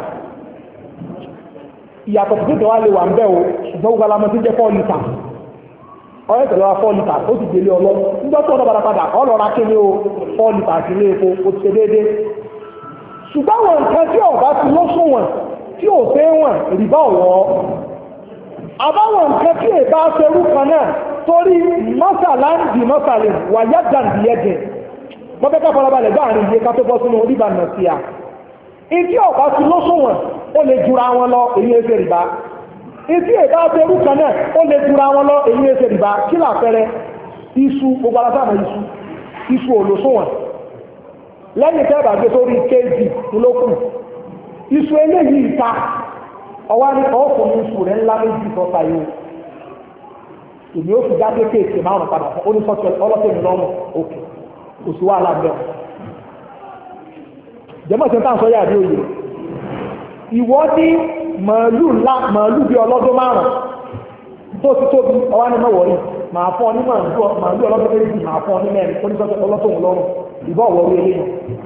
ìyàtọ̀ tó tẹ̀wá lè wà ń bẹ́ o ṣùgbọ́n gbogbo alamọ́ tí ń jẹ́ four litres ọ̀rẹ́ tẹ̀lé wa four litres ó ti délé ọlọ́ nígbà tó ọ̀dọ̀ padà padà ọlọ́ra kéde o four litres ilé epo ó ti ṣe déédéé ṣùgbọ́n àwọn nǹkan tí ọ̀bá ti lóṣùwọ̀n tí ò fẹ́ wọ̀n rìbá ọ̀wọ́ àbáwọn nǹkan tí èbá ṣerú kan náà torí mọ́sàlá ń di mọ́sàlẹ̀ wà yájà ń di ẹ̀jẹ̀ mọ́bẹ́ ká farabalẹ̀ láàrin iye ká tó bọ́ sínú rìbá náà sí a ìdí ọ̀bá ti lóṣùwọ̀n ó lè jura wọn lọ èyí ẹsẹ̀ rìbá ìdí èbá ṣerú kan náà ó lè jura wọn lọ èyí ẹsẹ̀ rìbá kí làpẹrẹ iṣu gbogbo aláṣàmọ̀ iṣu iṣu olóṣùwọ̀n lẹ́yìn tẹ́ bàgbé sórí kéèjì ńlọ́kù iṣu eléyìí ta ọwá ní ọkùnrin iṣu rẹ̀ ńlá méjì sọ́ta yìí èmi ó fi já kéékèèké márùn padà fún onífọ́tò ọlọ́tẹ̀ mi lọ́rùn òkè kò sí wàhálà bẹ́ẹ̀ jẹ́mọ̀ tí ń tàn sọ́yà bí òye ìwọ ní màálù ńlá màálù bí ọlọ́dún márùn tó ti tóbi ọwá ní mẹ́wọ̀ yìí màá fún ọ ní màálù ọlọ́dún méjì màá fún ọ ní mẹ́rin onífọ́tò ọlọ́tẹ̀ mi lọ́rùn ìbọ̀ ọ̀wọ́ orí eléyìí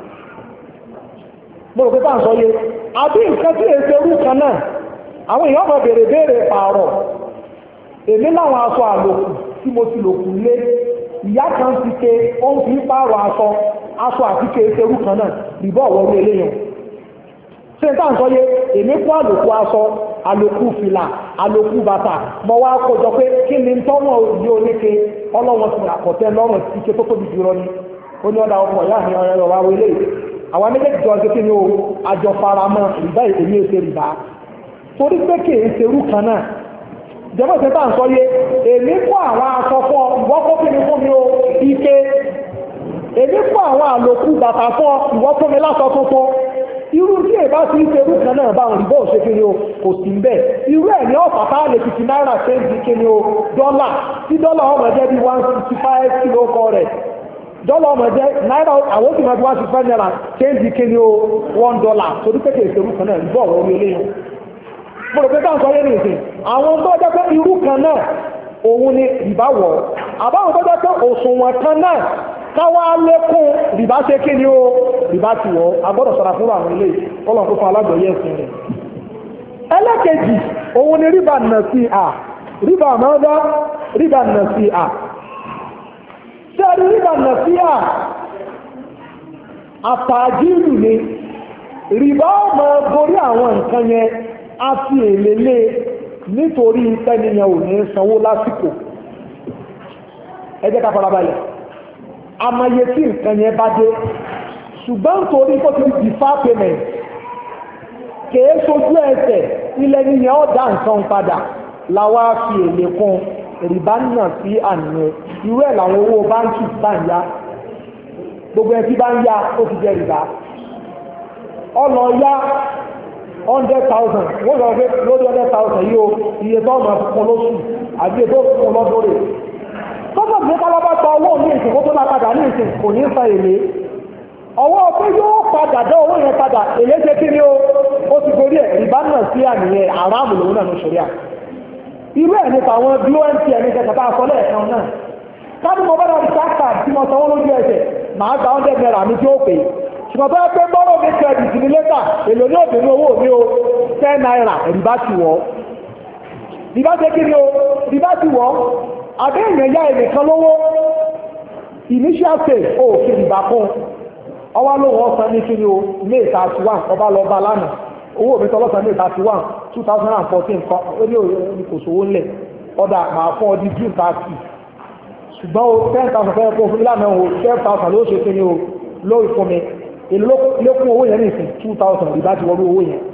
mo rò pé tàn sọ́yé àbí nǹkan tí èsè rú kan náà àwọn èèyàn máa bèèrè béèrè pààrọ̀ èmi láwọn aṣọ àlòkù tí mo ti lòkù lé ìyá kan ti ké ó ń fi pààrọ̀ aṣọ aṣọ àti ké ṣerú kan náà ìbọ̀ ọ̀wọ́ orí eléyàn ṣé n táà sọ yé èmi kó àlòkù aṣọ àlòkù fìlà àlòkù bàtà mo wá kójọ pé kí ni tọ́wọ́ òbí oníke ọlọ́wọ́n ti àkọ́tẹ́ lọ́rùn ike tó tóbi jùlọ ni ó ní ọ̀dà ọkọ̀ ìyá mi ọ̀rẹ́ ọ̀rọ̀ àwọn eléyìí àwọn méjèèjì jọ ṣe kí ni o àjọ faramọ́ ìbá èmi èsè rìbá torí pé kì í ṣerú kan náà jẹ́mọ̀ ìṣẹ́ tàà ń sọ yé èmi kó àwọn aṣọ fún ọ ìwọ́kọ́ fún mi fún mi o ike èmi kó àwọn àlòkù bàtà fún ọ ìwọ́ fún mi lásọ tuntun irú tí èbá sí ṣerú kan náà bá òrìbó ṣe kí ni o kò sí ń bẹ̀ irú ẹ̀ ní ọ̀pá tá lè fìtì náírà ṣéǹdì kí ni o dọ́là tí dọ́là ọmọ jẹ́ bí one sixty five kilo kọ rẹ̀ dọ́là ọmọ jẹ́ náírà àwọn òsì máa bí one sixty five naira ṣéǹdì kí ni o one dollar torí pé kì í ṣerú kan náà ìbọ̀ ọ̀rọ̀ orí eléyìí mo rò pé ká ń sọ yé ní ìsìn àwọn tó jẹ́ pé irú kan náà òun ni rìbá wọ̀ àbáwọn tó jẹ́ pé òṣùwọ̀n kan náà káwá lékún rìbá ṣe kí ni ó rìbá ti wọ̀ agbọ́dọ̀ sọ̀rọ̀ fún àwọn ilé ọlọ́run tó fún alágbọ̀yé ẹ̀sìn rẹ̀ ẹlẹ́kejì òun ni rìbá nà sí à rìbá mọ́dá rìbá nà sí à ṣé rìbá nà sí à àtàjírù ni rìbá ọmọ borí àwọn nǹkan yẹn a fi èlélé nítorí tẹ́niyàn ò ní sanwó lásìkò ẹ jẹ́ ká farabalẹ̀ amáyé tí nǹkan yẹn bá dé ṣùgbọ́n torí kó ti defer payment kèé sojú ẹsẹ̀ ilẹ̀ níyẹn ó dá nǹkan padà làwa fi èlé kún rìbá náà sí àníyàn irú ẹ̀ làwọn owó báńkì bá ń yá gbogbo ẹtí bá ń yá ó ti jẹ rìbá ọ̀nà yá hundred thousand wọ́n sọ pé lórí hundred thousand yìí o iye tó ọ̀nà fún lóṣù àbí ètò fún lọ́dún rẹ̀ tọ́jọ́ bí kálábá gba owó ní ìsìn kó tó náà padà ní ìsìn kò ní san èlé ọwọ́ pé yóò padà dá owó yẹn padà èlé ṣe kí ni o ó ti gorí ẹ̀ rìbá náà sí àníyàn àràmù lòun náà ló ṣe rí à irú ẹ̀ nípa àwọn bí wọ́n ti ẹni kẹta bá sọ lẹ́ẹ̀kan náà káàdì mo bá dàbí sáàkà tí mo sanwó lójú ẹsẹ̀ màá gba hundred naira mi tí ó pè ṣùgbọ́n tó yẹ pé bọ́rọ̀ mi credit ní lẹ́tà èlò ní òbí ní owó mi o ten naira rìbá ti wọ̀ rìbá ṣe kí ni o rìbá ti wọ̀ àbí èèyàn yá ẹnìkan lówó initial stage ó fi rìbá fún ọwá lóhùn ọ̀sán ní kí ni o may thirty one ọba lọ bá lánàá owó mi tọ́lọ́sàn may thirty one two thousand and fourteen kọ́ ó ní òní kò sówó ńlẹ̀ ọ̀dà máa fún ọ di june thirty ṣùgbọ́n o ten thousand fẹ́ẹ́ fún mi lánàá o twelve thousand ló ṣe kí ni o lórí fún mi èlò ló kún owó yẹn ní ìsìn two thousand rìbá ti wọlé owó yẹn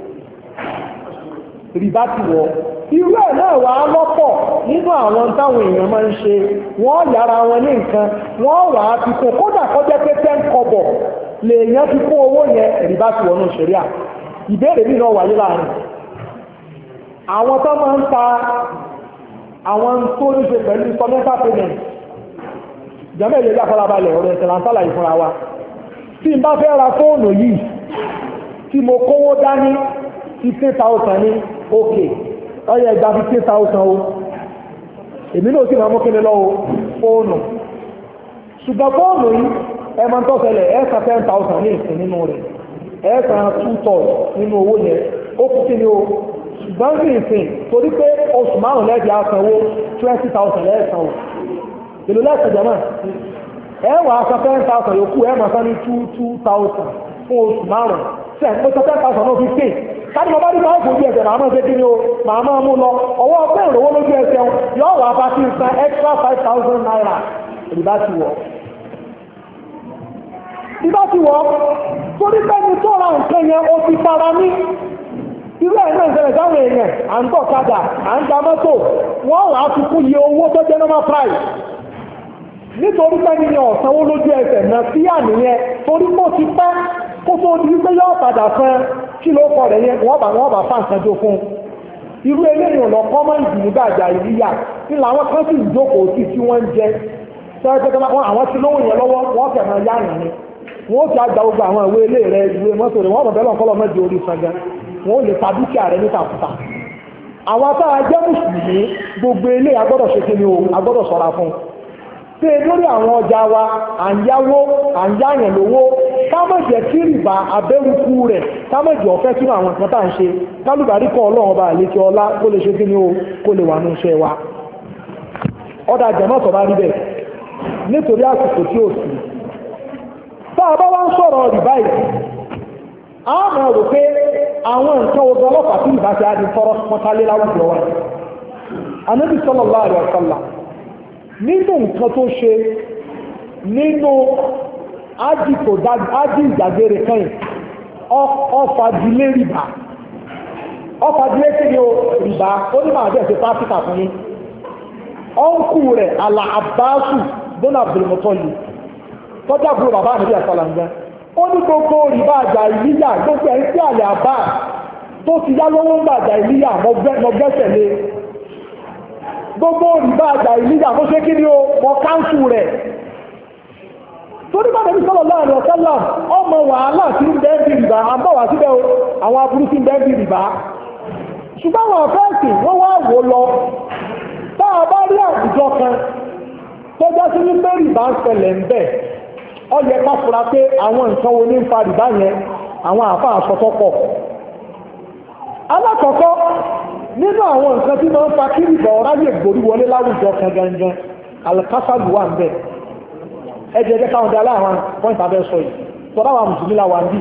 rìbá ti wọ irú ẹ̀ náà wà á lọ́pọ̀ nínú àwọn táwọn èèyàn máa ń ṣe wọ́n yára wọn ní nǹkan wọ́n wà á fi kún kódà kọjá pé ten kọ́bọ̀ lèèyàn fi kún owó yẹn rìbá ti wọnú ṣẹ̀ríà ìbéèrè mi náà wáyé láàrin àwọn tó máa ń ta àwọn tó ní ṣe pẹ̀lú instrumental payment jẹ́mẹ́ ìlú ẹ̀dá fọlábalẹ̀ ọ̀rọ̀ ẹ̀sẹ̀ láńsálà ìfúnra wa tí n bá fẹ́ ra fóònù yìí tí mo kówó dání fifteen thousand ní òkè ọyẹ ẹgbà fifteen thousand o èmi náà sì máa mú kí ni lọ́wọ́ fóònù ṣùgbọ́n fóònù yìí ẹ máa ń tọ́sẹ̀lẹ̀ ẹ san ten thousand ní ìsìn nínú rẹ̀ ẹ san two thirds nínú owó yẹn ó kú kí ni o ṣùgbọ́n sí ìsìn torí pé oṣù márùn-ún lẹ́ẹ̀dì àsanwó twenty thousand lẹ́ẹ̀san o èlò lẹ́ẹ̀san jẹ́ náà ẹ wà á san ten thousand yòókù ẹ máa san ní two two thousand fún oṣù márùn-ún sẹ́ẹ̀ mo san ten thousand náà fi pè káàdì bàbá ní báwọn fojú ẹsẹ̀ màá máa ṣe kí ni o màá máa mú lọ ọwọ́ ọgbẹ́ ìrówó lójú ẹsẹ̀ yóò wà bá ti san extra five thousand naira ìbá ti wọ̀ ìbá ti wọ̀ torí bẹ́ẹ̀ni tó ra nǹkan yẹn ó ti fara ní irú ẹ̀ náà ìṣẹ̀lẹ̀ sáwọn èèyàn à ń tọ̀ kadà à ń gba mọ́tò wọ́n wà á fi kún iye owó tó jẹ́ normal price nítorí bẹ́ẹ̀ni ni ọ̀sánwó lójú ẹsẹ̀ náà sí àníyẹn torí mo ti pẹ́ kó tó di wípé yóò padà fẹ́ kí ló kọ rẹ̀ yẹn wọ́n bá wọ́n bá fà nǹkan jó fún irú eléyìí ọ̀nà kọ́mọ̀ǹdì nígbà àjà ìlíyà ní làwọn kan sì ń jókòó sí tí wọ́n ń jẹ sẹ́yìn pé àwọn tí lówó yẹn lọ́wọ́ wọ́n fẹ̀ máa yá yàn ni wọ́n ti àgbà gbogbo àwọn ìwé ilé rẹ̀ ìwé mọ́tò rẹ̀ wọ́n bọ̀ bẹ́ẹ̀ lọ́kọ́ lọ́mọdé orí sangan wọ́n lè ta dúkìá rẹ̀ níta fúta àwọn atára jẹ́ mùsùlùmí gbogbo ilé agbọ́dọ̀ ṣe kí ni o agbọ́dọ̀ ṣọ́ra fún ṣe lórí àwọn ọjà wa à ń yáwó à ń yáyàn lówó kámọ̀jẹ̀ kí rìbá abẹ́rùkú rẹ̀ kámọ̀jẹ̀ ọ̀fẹ́ sínú àwọn nǹkan tá à ń ṣe kálùbárí kọ́ ọlọ́run ọba àlékí ọlá kó lè ṣe kí ni o kó lè wà ní iṣẹ́ wa ọ̀dà jẹ̀mọ́tọ̀ bá rí bẹ́ẹ̀ nítorí àsìkò tí ó sì tá a bá wá ń sọ̀rọ̀ rìbá yìí a máa rò pé àwọn nǹkan ogun ọlọ́pàá tí rìbá ti á di tọrọ pọ́tálé láwùjọ wa Ànábì sallallahu alaihi wasallam nínú nǹkan tó ṣe nínú ájì tó dájú ájì ìjàgbére kan ọfàdílé rìbá ọfàdílé tí ni ó rìbá ó ní máa bẹ́ẹ̀ ṣe pásítà fún yín ọ́nkù rẹ̀ àlà àbáṣù bọ́nà àbùrùmọ́tọ́lì tọ́jà búrò bàbá àmì àṣàlàǹgá ó ní gbogbo rìbá àjà ìlíyà gbogbo ẹ̀ sí àlẹ́ àbá tó ti yá lọ́wọ́ ń gbàjà ìlíyà mọ́gbẹ́sẹ̀ lé gbogbo rìbá àjà ìlíyà mo ṣe kí ni o mọ káńsù rẹ̀ torí bá Ànábì sallallahu alaihi wasallam ọmọ wàhálà tí ń bẹ́ẹ̀ bí rìbá à ń bọ̀ wá síbẹ̀ àwọn aburú tí ń bẹ́ẹ̀ bí rìbá ṣùgbọ́n àwọn afẹ́ẹ̀sì wọ́n wá wò lọ tá a bá rí àwùjọ kan tó já sí ní pé rìbá ń ṣẹlẹ̀ ń bẹ̀ ó yẹ ká fura pé àwọn nǹkan wo ní ń fa rìbá yẹn àwọn àáfàá àsọtọ́ pọ̀ alákọ̀ọ́kọ́ nínú àwọn nǹkan tí wọ́n ń fa kí rìbá ọ̀ráyè gbòrí wọlé láwùjọ kan gangan alkasalu wà ń bẹ̀ ẹjẹ ẹjẹ káwọn dá láwọn pọ́ǹtì abẹ́ sọ yìí tọ́lá wa mùsùlùmí la wà ń bì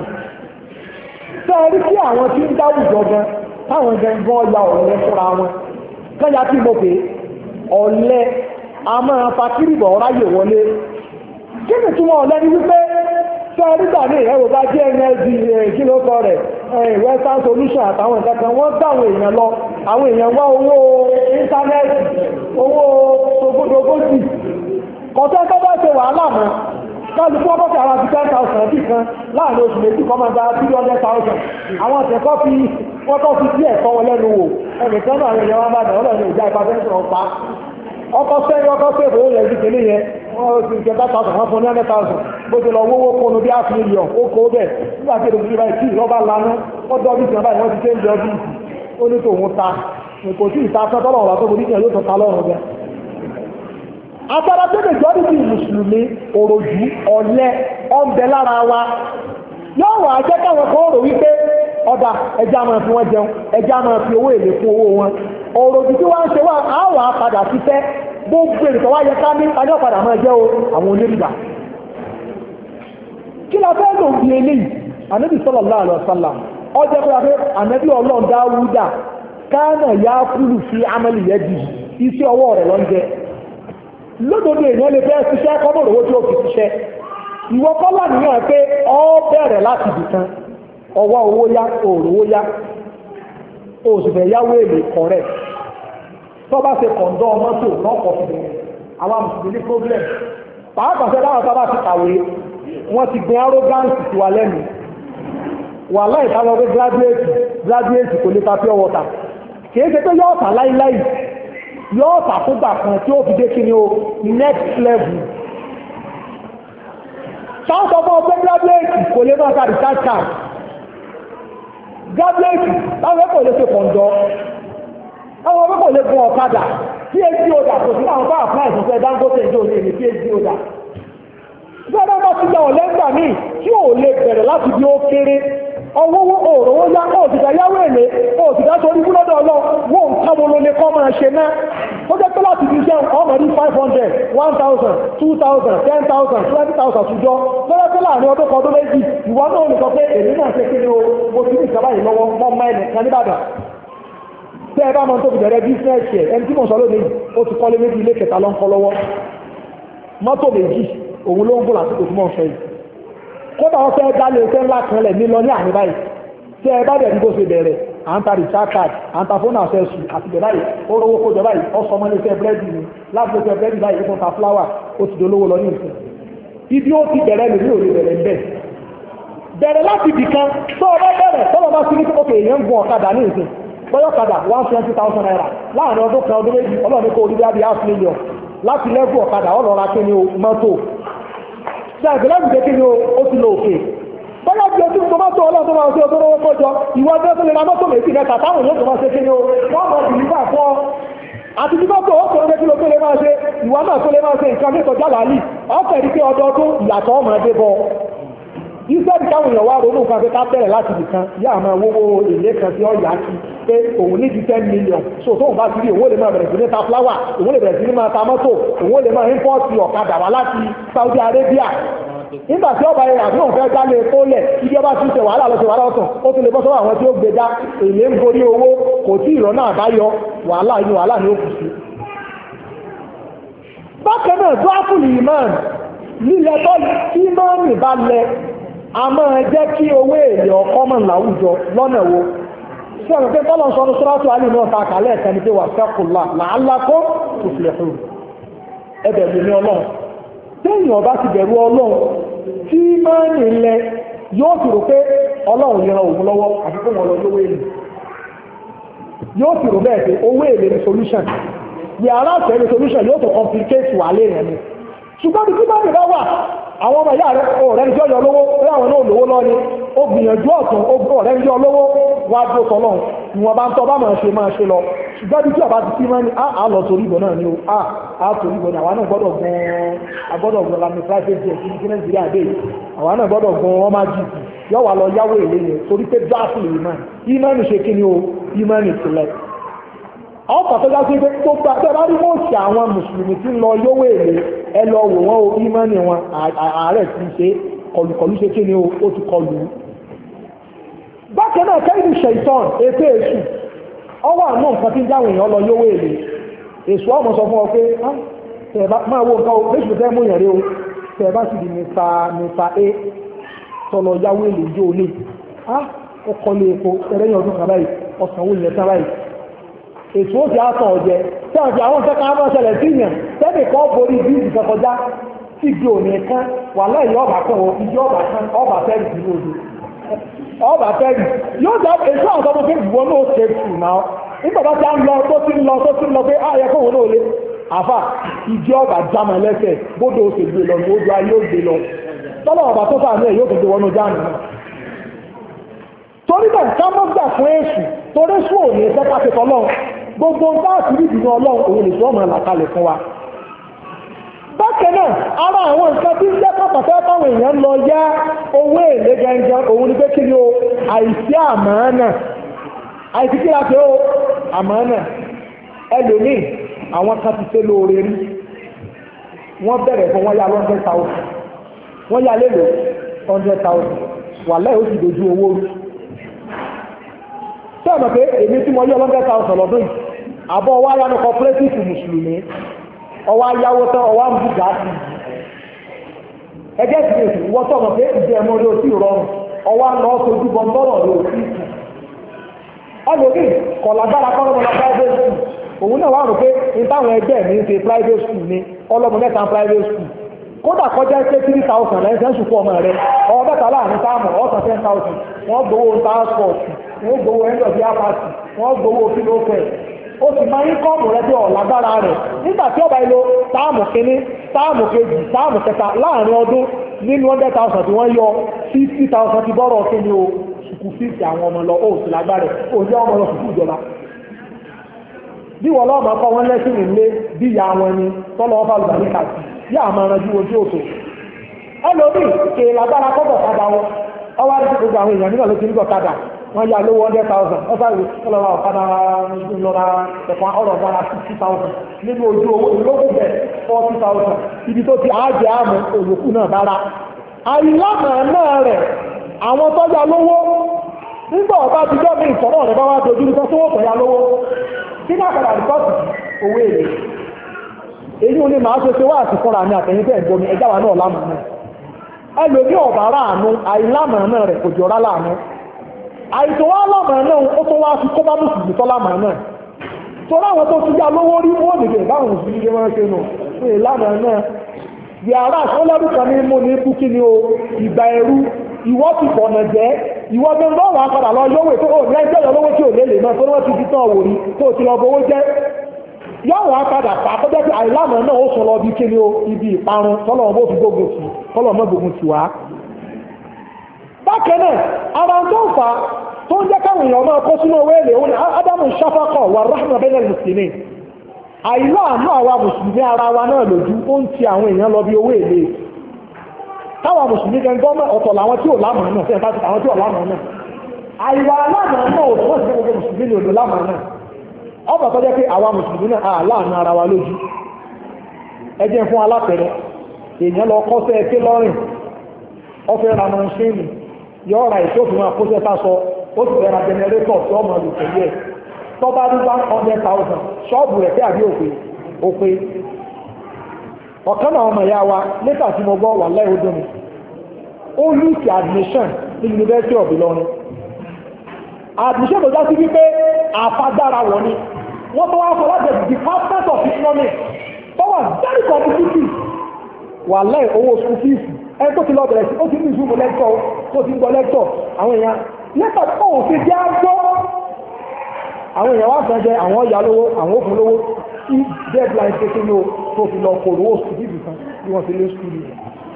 sẹ́ẹ̀rí kí àwọn tí ń dáwùjọ gan táwọn gangan ya ọ̀rẹ́ fúnra wọn kẹ́yà tí mo pè ọ̀lẹ́ a máa fa kí rìbá ọ̀ráyè wọlé kí ni túmọ̀ ọ̀lẹ́ni wípé tí a nígbà ní ẹ̀rọ bá jẹ́ N L D kí ló kọ rẹ̀ Western Solution àtàwọn nǹkan kan wọ́n gbà àwọn èèyàn lọ àwọn èèyàn wá owó íńtánẹ́ẹ̀tì owó sogódogójì kọ̀tẹ́ tó bá ṣe wàhálà mọ́ kálukú ọkọ̀ tí àwọn àti ten thousand bí kan láàrin oṣù méjì kọ́ máa gba three hundred thousand àwọn àtẹ̀kọ́ fi wọ́n kọ́ fi díẹ̀ kọ́ wọn lẹ́nu wò ẹnìkan náà àwọn èèyàn wọn bá dàn ọlọ́run ìjà ìpàdésùn ọ̀pá ọkọ̀ sẹ́yìn ọkọ̀ sẹ́yìn owó yẹn ìdíkẹ́lẹ́ yẹn wọ́n ti jẹ́ ten thousand wọ́n fún ní hundred thousand bó ti lọ wówó kónú bí half million ó kó bẹ̀ nígbà tí èdè ìgbà tí ìrọ́bà lánàá wọ́n dọ́ bí ìjọba ìwọ́n ti ṣe ń jọ bí ó ní tòun ta kò sí ìta sọ́tọ́lọ́wọ́ wà tó borí ìjọba yóò tó ta lọ́rùn bẹ́ẹ̀. Agbára tó lè jọ́ níbi mùsùlùmí òròjú ọ̀lẹ ọ̀nbẹ lára wa yóò wà á jẹ́ káwọn kan rò wípé ọ̀dà ẹja máa fi wọ́n jẹun ẹja máa fi owó èlé fún owó wọn òròjú tí wọ́n ń ṣe wá á wà á padà síṣẹ́ gbogbo èrè tó wá yẹ ká ní ajọ́ padà máa jẹ́ o àwọn onírìbà. Kí la fẹ́ lò bí eléyìí ànábì sallallahu alaihi wasallam ọjọ́ pé abẹ́ ànábì ọlọ́run Dáúdà káànà yá kúlù sí amẹ́lì yẹn di iṣẹ́ ọwọ́ rẹ̀ lọ́njẹ́ lódodo èèyàn lè fẹ́ ṣiṣẹ́ kọ́mọ̀ òwò tí ó fi ṣiṣẹ́ ìwọ kọ́lá nìyàn pé ọ bẹ̀rẹ̀ láti ibìkan ọwọ́ owó yá òòrùwó yá òṣìfẹ́ yáwó èlé kọ̀rẹ́ tó bá ṣe kọ̀ǹdọ́ mọ́tò lọ́kọ̀ fún mi àwọn mùsùlùmí ní problem pàápàá ṣe láwọn sábà ti kàwé wọ́n ti gbin arrogance sí wa lẹ́nu wà láì táwọn pé graduate graduate kò lè ta pure water kì í ṣe pé yóò tà láíláì yóò tà fúgbà kan tí ó fi dé kí ni o next level sáwọn sọ fún ọ pé graduate kò lè máa ta recharge card graduate táwọn kò lè ṣe kọ̀ǹdọ́ àwọn ọmọ kò lè gun ọ̀kadà phd ọ̀dà kò sí àwọn bá apply ìfúnfẹ́ Dangote ìjọ ní èmi phd ọ̀dà gbọ́dọ̀ bá ti gba ọ̀lẹ́gbà míì tí ò lè bẹ̀rẹ̀ láti bí ó kéré ọwọ́ òòrùn ó yá òsìkà yáwó èlé òsìkà sórí búlọ́dọ̀ ọlọ́ wọ́n nǹkan mo ló lè kọ́ máa ṣe náà ó jẹ́ pé láti fi iṣẹ́ ọmọ rí five hundred one thousand two thousand ten thousand twenty thousand tùjọ lọ́wọ́ pé láàrin ọdún kan ọdún méjì ìwọ náà lè sọ pé èmi náà ṣe kí ni o mo ti ní ìjọba yìí lọ́wọ́ mọ́ mọ́ ẹnìkan níbàdàn tẹ́ ẹ bá máa ń tóbi bẹ̀rẹ̀ bísíǹsì ẹ̀ ẹni tí mo sọ lónìí ó ti kọ́lé méjì ilé kẹta ló ń kọ́ lọ́wọ́ mọ́tò méjì òun ló ń bọ̀ lásìkò tí mo ń fẹ́ yìí kódà wọ́n fẹ́ dá lé iṣẹ́ ńlá kan lẹ̀ nílọ ní àní báyìí tẹ́ ẹ bá bẹ̀ ní bó ṣe bẹ̀rẹ̀ à ń ta recharge card à ń ta fóònù àṣẹṣù àti bẹ̀ báyìí ó rówó kójọ báyìí ó sọ ọmọ ilé iṣẹ́ búrẹ́dì ni láti ilé iṣẹ́ búrẹ́dì báyìí ó tún ta fúláwà ó ti dolówó lọ ní ìsìn ibi ó ti bẹ̀rẹ̀ lèmi ò lè bẹ̀rẹ̀ ń bẹ̀ bẹ̀rẹ̀ láti ibì kan tó o bá bẹ̀rẹ̀ tó o bá sí ní kókè èèyàn ń gun ọ̀kadà ní ìsìn bọ́yọ̀kadà one twenty thousand naira láàrin ọdún kan ọdún méjì ọlọ́run kó orí bí half million láti lẹ́gù ọ̀kadà ọlọ́ra kí ni o mọ́tò ṣe àgbẹ̀lẹ́gù jẹ́ kí ni ó ti lọ òkè bọ́yọ̀ bí ojú tó mọ́tò ọlọ́run tó máa ṣe ọdún owó kọjọ ìwọ ọdún tó lè ra mọ́tò méjì mẹ́ta táwọn yóò tó máa ṣe kí ni o wọ́n mọ̀ sí nígbà fún ọ àti bí mọ́tò ó kọ̀ ọ́ tó lè máa ṣe ìwọ náà tó lè máa ṣe nǹkan ní ìtọ́jà làálì ọ̀fẹ́ rí pé ọdọọdún ìyàtọ̀ ọmọ ẹgbẹ́ bọ iṣẹ́ ìdáhùn èèyàn wá ronú nǹkan pé ká bẹ̀rẹ̀ láti nìkan yá àmọ́ owó èlé kan tí ó yá sí pé òun ní ju ten million so tóun bá ti rí òun lè máa bẹ̀rẹ̀ sí ní ta fúláwà òun lè bẹ̀rẹ̀ sí ní máa ta mọ́tò òun lè máa ímpọ́ọ̀tì ọ̀kadà wá láti Saudi Arabia nígbà tí ọba yẹn àbí òun fẹ́ dálé epo lẹ̀ ibi ọba ti ṣe wàhálà lọ ṣe wàhálà ọ̀tàn ó tún lè bọ́ sọ́wọ́ àwọn tí ó gbé dá èlé ń gorí owó kò tí ìrọ̀ náà bá yọ wàhálà inú wàhálà ni ó kù sí. bákan náà dúáfùlì ìmáàmù lílẹ̀ tó ìmáàmù bá lẹ a máa jẹ́ kí owó èlé ọkọ́ mọ̀ láwùjọ lọ́nà wo sí ọ̀nà pé tọ́lọ̀ sọ́nù sọ́rọ́tù alì náà ta kàlẹ́ ẹ̀kan ní pé wà fẹ́kùnlá làálàkó tó fi ẹ̀fún ẹbẹ̀ lè ní ọlọ́run téèyàn ọba ti bẹ̀rù ọlọ́run tí máa ń nílẹ̀ yóò fi rò pé ọlọ́run yẹn òun lọ́wọ́ àti fún wọn lọ lówó èlé yóò fi rò bẹ́ẹ̀ pé owó èlé ní solution yàrá àtẹ̀lé solution yóò tó complicate wà lé yẹn ni ṣùgbọ́n bí kíkọ́ nìkan wà àwọn ọmọ ìyá rẹ̀ ọ̀rẹ́ ní jọ́yọ̀ lówó pé àwọn náà lówó lọ ni ó gbìyànjú ọ̀tún ọ̀rẹ́ ní jọ́ lówó wá dó tọ́lọ́ ni wọ́n bá ń tọ́ bá máa ṣe máa ṣe lọ ṣùgbọ́n bí tí ọba ti sí máa ní á lọ torí ìbọn náà ni ó á á torí ìbọn náà àwa náà gbọ́dọ̀ gan-an agbọ́dọ̀ gan lami private jet ní Nàìjíríà dé àwa náà gbọ́dọ̀ gan wọ́n máa jì yọ wà lọ yáwó èlé yẹn torí pé dáàfù ìmọ̀ ìmọ̀ ní ṣe kí ni o ìmọ̀ ní ìtìlẹ̀ àwọn pàtàkì sí pé tó gba tẹ́ bá rí mọ́ọ̀sì àwọn mùsùlùmí tí ń lọ yówó èlé ẹ lọ wò wọ́n o ìmánì wọn ààrẹ ti ṣe kọlùkọlù ṣe kí ni ó ti kọlù. bákan náà kẹ́hìn ṣẹ̀tọ́n ètò èṣù ọwọ́ àná nǹkan tí ń dáhùn èèyàn lọ yówó èlé èṣù ọmọ sọ fún ọ pé máa wo nǹkan o méjì fẹ́ mú yẹn rí o tẹ̀ bá sì di mẹ́ta mẹ́ta a tọ̀lọ̀ yáwó èlé ìjọ olè á ọkọ̀ lé epo ẹ̀rẹ́yìn ọdún kan báyìí ọ̀sán owó ilẹ̀ tán báyìí ètò ó ti àtọ̀ ọ̀jẹ́ tí àwọn ti àwọn kẹ́kọ̀ọ́ máa ṣẹlẹ̀ sí yẹn tẹ́lẹ̀ kan borí bí ìdìkan kọjá tí ìdí òní kan wà lẹ́yìn ọba kan o ìdí ọba kan ọba fẹ́ẹ̀rì sí lóde ọba fẹ́ẹ̀rì yóò dá èso àwọn ọmọ fẹ́ẹ̀rì wọn náà ṣe tù náà nígbà bá ti ń lọ tó ti ń lọ tó ti ń lọ pé ààyè kó wọn náà lé àfà ìdí ọba jámọ lẹ́sẹ̀ bódò ó sì gbé lọ ní ojú ayé ó gbé lọ tọ́lọ̀ ọba tó fà ní ẹ̀ yóò tó gbé wọnú jáàmù náà torí bẹ́ẹ̀ ká mọ́ gbà fún èṣù torí èṣù ò ní ẹsẹ́ káfí tọ́lọ́ gbogbo dáàtì rí ìdùnnú ọlọ́run òun lè sọ́ọ̀mọ̀ làkalẹ̀ fún wa. bákan náà ara àwọn nǹkan tí ń jẹ́ pàtàkì táwọn èèyàn lọ yá owó èlé gẹ́gẹ́ òun ni pé kí ni o àìsí àmánà àìsí kí la ṣe o àmánà ẹlòmíì àwọn kan ti ṣe lóore rí wọ́n bẹ̀rẹ̀ fún wọn yá hundred thousand wọ́n yá lélo hundred thousand wàláhì ó sì dojú owó rú tí ọ̀nà pé èmi tí mo yọ hundred thousand lọ́dún yìí àbọ̀ ọwọ́ ayánu cooperative mùsùlùmí ọwọ́ ayáwó tán ọwọ́ àmúgbà sí ẹgbẹ́ ti èsì wọ́n tọ̀nà pé ìdí ẹ̀mọ́ ló sì rọrùn ọwọ́ àná sojú bọ́ tọ́rọ̀ ló sì kù ọlọ́bí kọ̀lágbára kọ́lọ́mọlá private school òun náà wà rò pé ní táwọn ẹgbẹ́ mi ń ṣe private school ni ọlọ́mọ mẹ́ta private school kódà kọjá pé three thousand lẹ́yìn sẹ́ńsù fún ọmọ rẹ ọwọ́ mẹ́ta láàrin táàmù ọ̀sán ten thousand wọ́n gbowó transport wọ́n gbowó end of year party wọ́n gbowó kílófẹ̀ ó sì máa ń kọ́ọ̀mù rẹ bí ọ̀lágbára rẹ̀ nígbà tí ọba ìlò táàmù kínní táàmù kejì táàmù kẹta láàrin ọdún nínú hundred thousand tí wọ́n yọ fifty thousand ti bọ́rọ̀ kíni o sùkú fíìsì àwọn ọmọ lọ ó sì lágbára ó jẹ́ ọmọ lọ sùkú ìjọba bí wọ́n lọ́ọ̀mọ́ kọ́ wọ́n lẹ́sìn nílé bí ìyá wọn ni tọ́lọ́ ọba àlùbáríkà sí yá àmọ́ ẹranjú ojú òtò ẹlòmíì kè lágbára kọ́bọ̀ kadà wọn ọwọ́ àti gbogbo àwọn èèyàn nígbà ló ti ń gbọ̀ kadà wọ́n yá lówó hundred thousand wọ́n sáré ọlọ́wà ọ̀kadà ńlọra ẹ̀fọn ọ̀rọ̀ ọ̀gbára sixty thousand nínú ojú owó ìlógún bẹ̀ forty thousand ibi tó ti àájẹ́ àmú olùkú náà bára àìlámà náà rẹ̀ àwọn tọ́jà lówó nígbà ọba ti jọ́ mi ìtọ́rọ̀ rẹ̀ bá wá dojú ní tọ́sówó tọ́jà lówó kí náà padà rìpọ́ọ̀tì owó èlé èyí ni màá ṣe ṣe wá àtìkọ́ra ní àtẹ̀yìntẹ́ ìbomi ẹjá wa náà lámà náà ẹlòmí ọ̀bà ráàánú àìlámà náà rẹ̀ kò jọra láàánú àìtò wá lámà náà ó tó wá fi kó bá mùsùlùmí tọ́ lámà náà tó láwọn tó ti já lówó rí wọ́n nìgbè báwọn mùsùlùmí ṣe máa ṣe nù ní ìlànà náà bí ara àṣọlẹ́rù kan ní mú ní búkí ni o ìgbà ẹrú ìwọ ti pọ̀nà jẹ́ ìwọ tó ń bọ́ wà padà lọ yówó tó ò ní ẹgbẹ́ yọ lówó tí ò lélẹ̀ náà tó wọ́n ti fi tán òwòrí tó ti lọ bówó jẹ́ yóò wá padà pa tó jẹ́ pé àìlànà náà ó sọ lọ bí kíni o ibi ìparun tọ́lọ́wọ́n bó fi gbógun tì tọ́lọ́wọ́n mọ́ gbógun tì wá. bákan náà ara tó ń fa tó ń jẹ́ káwọn èèyàn máa kó sínú owó èlé òun ádámù sáfàkọ̀ wà rahma bẹ́ẹ̀ mùsùlùmí àìlànà àwa mùsùlùmí ara wa náà lójú ó ń ti àwọn èèyàn lọ bí owó èlé táwa mùsùlùmí gẹ́gẹ́ ọ̀tọ̀ làwọn tí ò lámà náà fẹ́ẹ̀ bá ti àwọn tí ò lámà náà àìwà aláàmà náà ò tó wọ́n ti gbogbo mùsùlùmí ní odò lámà náà ọba tó jẹ́ pé àwa mùsùlùmí náà láàánú ara wa lójú ẹjẹ́ fún alápẹ̀rẹ̀ èèyàn lọ kọ́sẹ́ ẹ̀kẹ́ lọ́rìn ọfẹ́ ra mọ́ṣíìnì yọ ra ètò òfin máa kóṣẹ́ sásọ ó sì fẹ́ ra jẹnẹrétọ̀ tí ọmọ lò pẹ̀lú ẹ̀ tọ́ba ní one hundred thousand ṣọ́ọ̀bù rẹ̀ tẹ́ àbí òpè òpè ọ̀kan náà ọmọ ìyá wa nígbà tí mo gbọ́ wà láì odò mi ó lùsì admission ní University of Ìlọrin admission tó já sí wípé àfagbára wọ̀ ni wọ́n tó wá fọlá jẹ department of economics tó wà very competitive wà láì owó school fees ẹni tó ti lọ bẹ̀rẹ̀ sí ó ti ní ìṣúgbò lecture tó ti ń gbọ́ lecture àwọn èèyàn nípa tó ò fi jẹ́ àgbọ́ àwọn èèyàn wá fẹ́ jẹ àwọn ìyá lówó àwọn òfin lówó tí deadline ṣe kí ní o tó fi lọ kò lówó school fees kan bí wọ́n ti lé school fees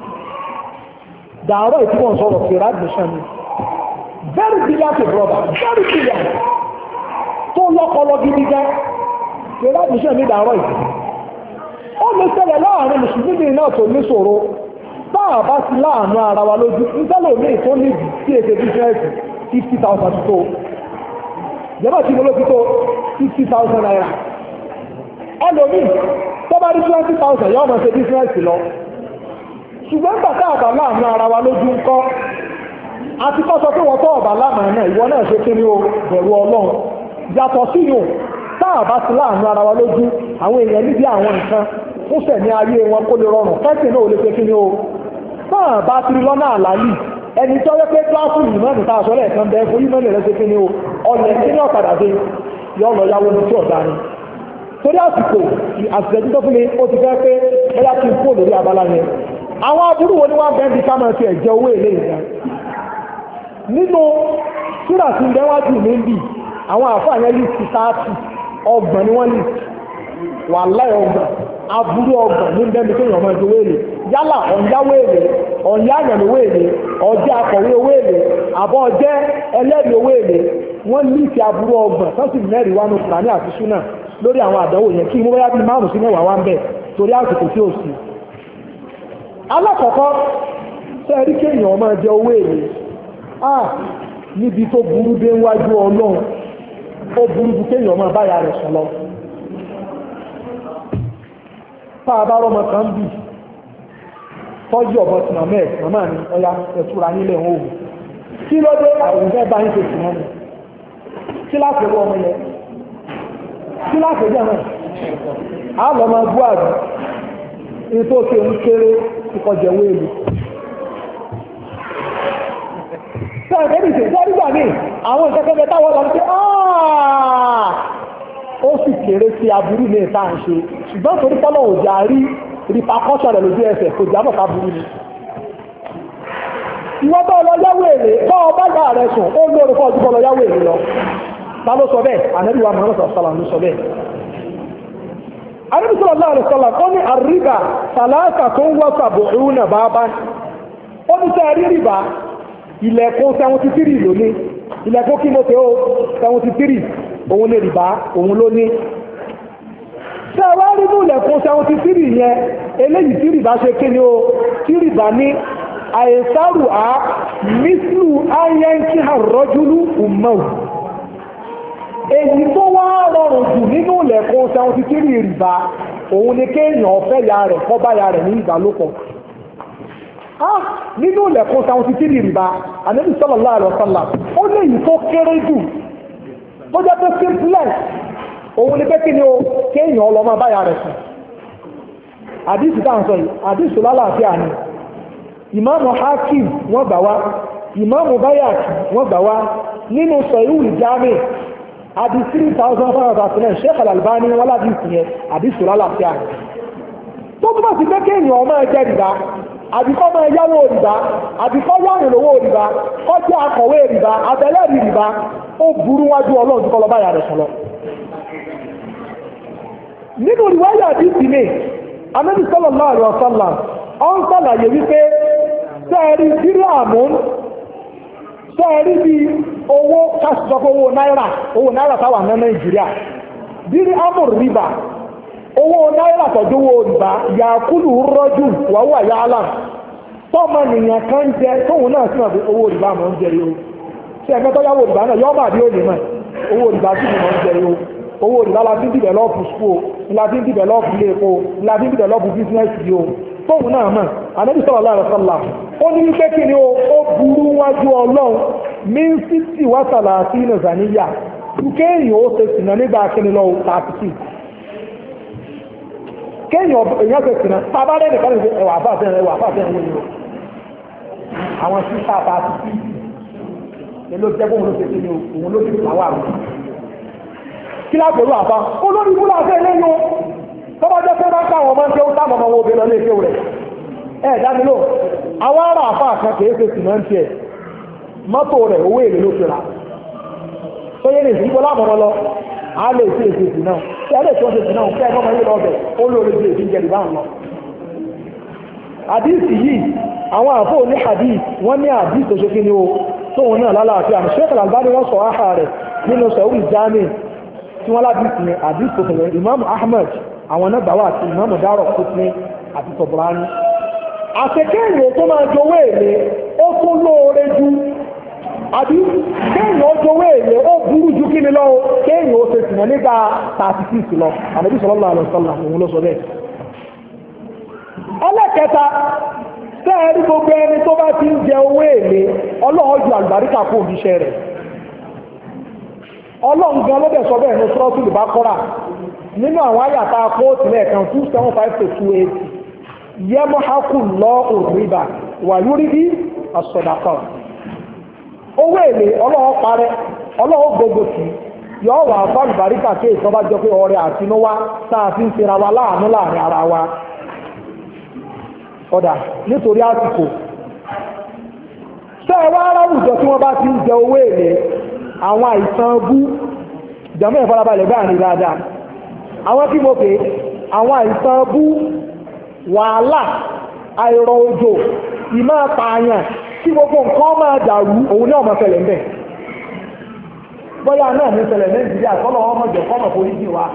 dàárọ̀ ìtí wọ́n sọ̀rọ̀ kèrè admission ni very brilliant brother very brilliant tó lọ́kọlọ gidi gan kèrè admission ní dàárọ̀ ìtí ó lè ṣẹlẹ̀ láàrin mùsùlùmí náà tó ní ṣòro báà bá sí láàánú ara wa lójú ìtẹ́lòmíì tó níbi tí èdè bísínẹ́sì fifty thousand tó jẹ́bà tí mo ló fi tó fifty thousand naira ẹlòmíì tó bá rí twenty thousand yọ́ ọmọ ṣe bísínẹ́sì lọ ṣùgbọ́n bàtà àbá láàánú ara wa lójú ń kọ́ àti kọ́ sọ pé wọ́n tọ́ ọ̀bà láàmà náà ìwọ náà ṣe kí ni o bẹ̀rù ọlọ́run yàtọ̀ sí yòó táà bá ti láàánú ara wa lójú àwọn èèyàn níbi àwọn nǹkan fún sẹ̀mí ayé wọn kó lè rọrùn fẹ́sìn náà ò lè ṣe kí ni o náà bá tiri lọ́nà àlàlì ẹni tí ó yẹ pé kíláàsì ìmọ̀nì tá a sọ lẹ́ẹ̀kan bẹ́ẹ̀ fún ìmọ̀nì rẹ̀ ṣe kí ni o ọ̀lẹ̀ tí ní ọ̀kadà dé yọ lọ yáwó ní tí ọ̀dá ni torí àsìkò àsìkò tó fún mi ó ti fẹ́ pé bóyá kí n kó lórí abala yẹn àwọn aburú wo ni wọ́n bẹ́ẹ̀ bí ká máa fi ẹ̀jẹ̀ owó èlé ìgbà nínú súrà tí ń bẹ́wájú mi ń bì àwọn àfáà yẹn lè ti sáàtì ọgbọ̀n ni wọ́n lè wà láì ọgbọ̀n aburú ọgbọ̀n ní bẹ́ẹ̀ni kéèyàn ọmọ ẹ̀dọ́ wéèlè yálà ọ̀nyáwó èlé ọ̀nyá àyànlówó èlé ọjẹ́ akọ̀wé owó èlé àbọ̀ ọjẹ́ ẹlẹ́rìí owó èlé wọ́n ní ti aburú ọgbọ̀n sọ́sì mẹ́rin wánú kùránì àti súnà lórí àwọn àdánwò yẹn kí wọ́n yá bí márùn sí mẹ́wàá wá ń bẹ̀ torí àsìkò tí ó sì. alákọ̀ọ́kọ́ sẹ́ẹ̀rí kéèyàn ọmọ ẹ̀jẹ̀ owó èlé ah níbi tó burú dé wájú ọlọ́run ó burú ju kéèyàn ọmọ báyà rẹ̀ sùn lọ. tá a bá rọmọ kan bì tọ́jú ọ̀bọ tí màmá ẹ̀ màmá ni ọya ẹ̀túra nílẹ̀ ń òwò kí ló dé àwọn ìfẹ́ bá ń ṣe sí wọn ni kí láti rí ọmọ yẹn kí láti rí ọmọ yẹn á lọ máa bú àdú ní tó ṣe ń kéré ìkọjẹ wéèlú sọ̀rọ̀ kẹ́bí ṣe jẹ́ nígbà míì àwọn ìkẹ́kẹ́ táwọn lọ sí ó sì kéré sí aburú ní ìta ń ṣe ṣùgbọ́n torí pọ́lọ̀ òjà rí rìpàkọ́ṣọ̀ rẹ̀ lójú ẹsẹ̀ kò jábọ̀ ká burú ni. ìwọ́n bá lọ yáwó èrè bá ọba gbà rẹ̀ sùn ó lóore fún ọdún bọ́ lọ yáwó èrè lọ. ta ló sọ bẹ́ẹ̀ ànábì wa Muhammad sallallahu ló sọ bẹ́ẹ̀. ànábì sallallahu alaihi wasallam ó ní àríbà sàlásà tó ń wọ́ sàbòrún náà bá bá. ó ní sẹ́ rí rìbá ilẹ̀kùn seventy three lóní ilẹ̀kùn kí mo tẹ́ ó seventy three òun lè rìbá òun ló ní. ṣé wá rí ní ilẹ̀kùn seventy three yẹn eléyìí tí rìbá ṣe kí ni o tí rìbá ní àìsàrù á mísìlù ayẹ́ńkì àrọ́júlù ùmọ̀ù. èyí tó wá rọrùn jù nínú ilẹ̀kùn seventy three rìbá òun ni kéèyàn fẹ́ ya rẹ̀ kọ́ bá ya rẹ̀ ní ìbálòpọ̀. nínú ilẹ̀kùn seventy three rìbá Ànábì sallallahu alaihi wasallam ó léyìí tó kéré jù tó jẹ́ pé simplest òun ni pé kí ni o kéèyàn ọlọ́mọ báyà rẹ̀ sùn. àdìsí tá à ń sọ yìí àdìsí lálàáfíà ni ìmáàmù Hakim wọ́n gbà wá ìmáàmù Bayhaqi wọ́n gbà wá nínú Sahihul Jami' àdìsí three thousand five hundred and nine Sheikh Al-Albani wọ́n ládìsí yẹn àdìsí lálàáfíà ni. tó túmọ̀ sí pé kéèyàn ọmọ ẹ̀jẹ̀ rìbá àbíkọ́ máa yáwó rìbá àbíkọ́ yáwó lówó rìbá kọjá akọ̀wé rìbá àtẹlẹ́rìí rìbá ó burú wájú Ọlọ́run kọ́ lọ báyà rẹ̀ sọ̀lọ́. nínú ìwáyà àdìsí mi Ànábì sallallahu alaihi wasallam ọ ń sàlàyé wípé sẹ́ẹ̀rí dírámù sẹ́ẹ̀rí bí owó kásìsọ́kọ́ owó náírà owó náírà táwà ní Nàìjíríà dírámù rìbá owó náírà tọ́jú owó rìbá yàkúlù rọ́jù wàhùwà yàálà tọ́mọ nìyàn kan jẹ tóun náà sì mọ̀ pé owó rìbá mọ̀ ń jẹ yìí o ṣé ẹgbẹ́ tó yáwó rìbá náà yọ́ bàbí òní mọ̀ owó rìbá sì mọ̀ ń jẹ yìí o owó rìbá la fi ń dìbẹ̀lọ́pù school la fi ń dìbẹ̀lọ́pù ilé epo la fi ń dìbẹ̀lọ́pù bísínẹ́sì yìí o tóun náà mọ̀ Ànábì sallallahu alaihi wasallam ó ní wípé kí ni ó burú wájú Ọlọ́run min sixty wa thalathina zaniya kéèyàn ó ṣe sìnà nígbà kíni lọ́wọ́ thirty six kéèyàn èèyàn ṣe sìnà bàbá rẹ̀ nìkan lè ẹwà àfáàfẹ́ ẹwà àfáàfẹ́ ẹwà ìlú àwọn sísá thirty six ni ló jẹ́ bóun ló ṣe kíni òun ló ti làwà rẹ̀ kí lágbèrú àbá olórí ìbúlá fẹ́ lẹ́yìn o tó bá jẹ́ pé bá káwọn ọmọ ń kéwú táwọn ọmọ obìnrin lọ lé kéwú rẹ̀ ẹ̀ dánilò àwọn ará àfá kan kìí ṣe sìmẹ́ntì ẹ̀ mọ́tò rẹ̀ owó èlé ló fi rà tó yé nìsí ìbọn láàmọ́ lọ á lè ṣe èsì èsì náà kí ẹ lè tó ṣe èsì náà kí ẹ mọ́ yé lọ́bẹ̀ ó lóore ju èsì jẹ̀rì bá ń lọ. àdìsí yìí àwọn àfọ ní àdìs wọ́n ní àdìs tó ṣe kí ni o tóun náà lálàáfíà ní Sheikh Al-Albani wọ́n sọ áhà rẹ̀ nínú Sahihul Jami' tí wọ́n ládìsí ní àdìs tó fẹ̀lẹ̀ Imam Ahmad àwọn náà gbà wá àti Imam Daraqutni àti Tabrani. àṣekéèrè tó máa jowó èlé ó tún lóore ju àbí kéèyàn ó jowó èlé ó burú ju kí ni lọ kéèyàn ó ṣe sìnà nígbà thirty six lọ Ànábì sallallahu alaihi wasallam òun ló sọ bẹ́ẹ̀. ẹlẹ́kẹta sẹ́ẹ̀rí gbogbo ẹni tó bá ti ń jẹ owó èlé Ọlọ́run ju àlùbáríkà kó òjíṣẹ́ rẹ̀ Ọlọ́run gan ló dẹ̀ sọ bẹ́ẹ̀ ní Suratul Baqara nínú àwọn àyàtà kóòtù lẹ́ẹ̀kan two seven five to two eighty yamhaqu Allahu riba wa yurbi as-sadaqat owó èlé ọlọ́wọ́ parẹ́ ọlọ́wọ́ gbogbo sí yọ wà fáàlì bàríkà tí ìjọba jọ pé ọrẹ àtinúwá táà fi ń ṣera wa láàánú láàrin ara wa ọ̀dà nítorí àsìkò ṣé ẹ wá aráwùjọ tí wọ́n bá ti ń jẹ owó èlé àwọn àìsàn bú ìjàmọ́ ìfarabalẹ̀ bá ní dáadáa àwọn tí mo pè àwọn àìsàn bú wàhálà àìrọ̀ òjò ìmọ̀ pààyàn tí gbogbo nǹkan máa dàrú òun ní ọmọ ṣẹlẹ̀ ń bẹ̀ bọ́yá náà ní ṣẹlẹ̀ Nàìjíríà kọ́lọ̀ ọmọ jẹ̀ kọ́mọ̀ polisi wa.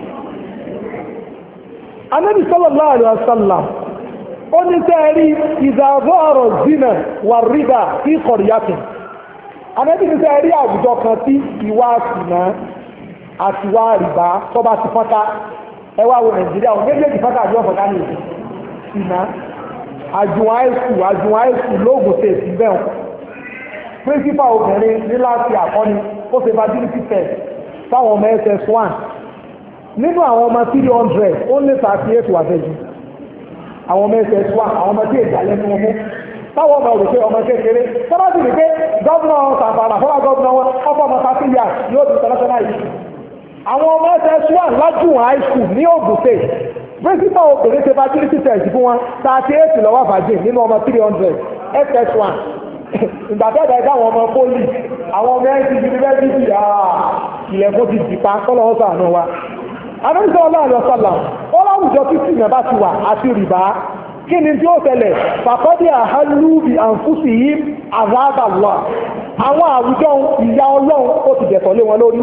Ànábì sallallahu alaihi wasallam ó ní sẹ́ẹ̀rí ìzàvọ́ ọ̀rọ̀ zina wà ríbà sí kọ̀ríyàtì. Ànábì ní sẹ́ẹ̀rí àwùjọ kan tí ìwà àsìnà àti ìwà rìbá tó bá ti fọ́nká ẹwà wo Nàìjíríà ò méjèèjì fọ́nká àjọ fọ́nká ní ìsìnà àjùwọ̀n àìsù àjùwọ̀n àìsù lóògùn tẹ̀ sí bẹ́ẹ̀ principal obìnrin ní láti àkọ́ni ó ṣe fertility test fáwọn ọmọ S S one nínú àwọn ọmọ three hundred ó lé thirty eight wà fẹ́jú àwọn ọmọ S S one àwọn ọmọ tí èdè alẹ́ ní ọmọ táwọn ọmọ rò pé ọmọ kékeré tọ́lá sì rí pé gọ́ọ̀nà sàfàrà fọ́lá gọ́ọ̀nà wọn ọkọ̀ ọmọ thirty years yóò di international yìí àwọn ọmọ S S one lájúwọ̀n high school ní Ògùn state principal obìnrin ṣe fertility test fún wọn thirty eight lọ́wọ́ virgin nínú ọmọ three hundred S S one ìgbàtọ́jà ẹ̀dá àwọn ọmọ pólì àwọn ọmọ ẹ̀sìn yunifásitì ilẹ̀kùn ti dìpa kọ́lọ́wọ́ sàánú wa adúgbò ọlọ́run ọ̀sọ́là ó láwùjọ tí sì mẹ́bá ti wà àti rìbá kí ni tí ó ṣẹlẹ̀ fàkọ́dé àhálùbí àǹfúsì yìí àzáàbàlọ́ àwọn àwùjọ ìyà ọlọ́run ó ti dẹ̀tọ̀ lé wọn lórí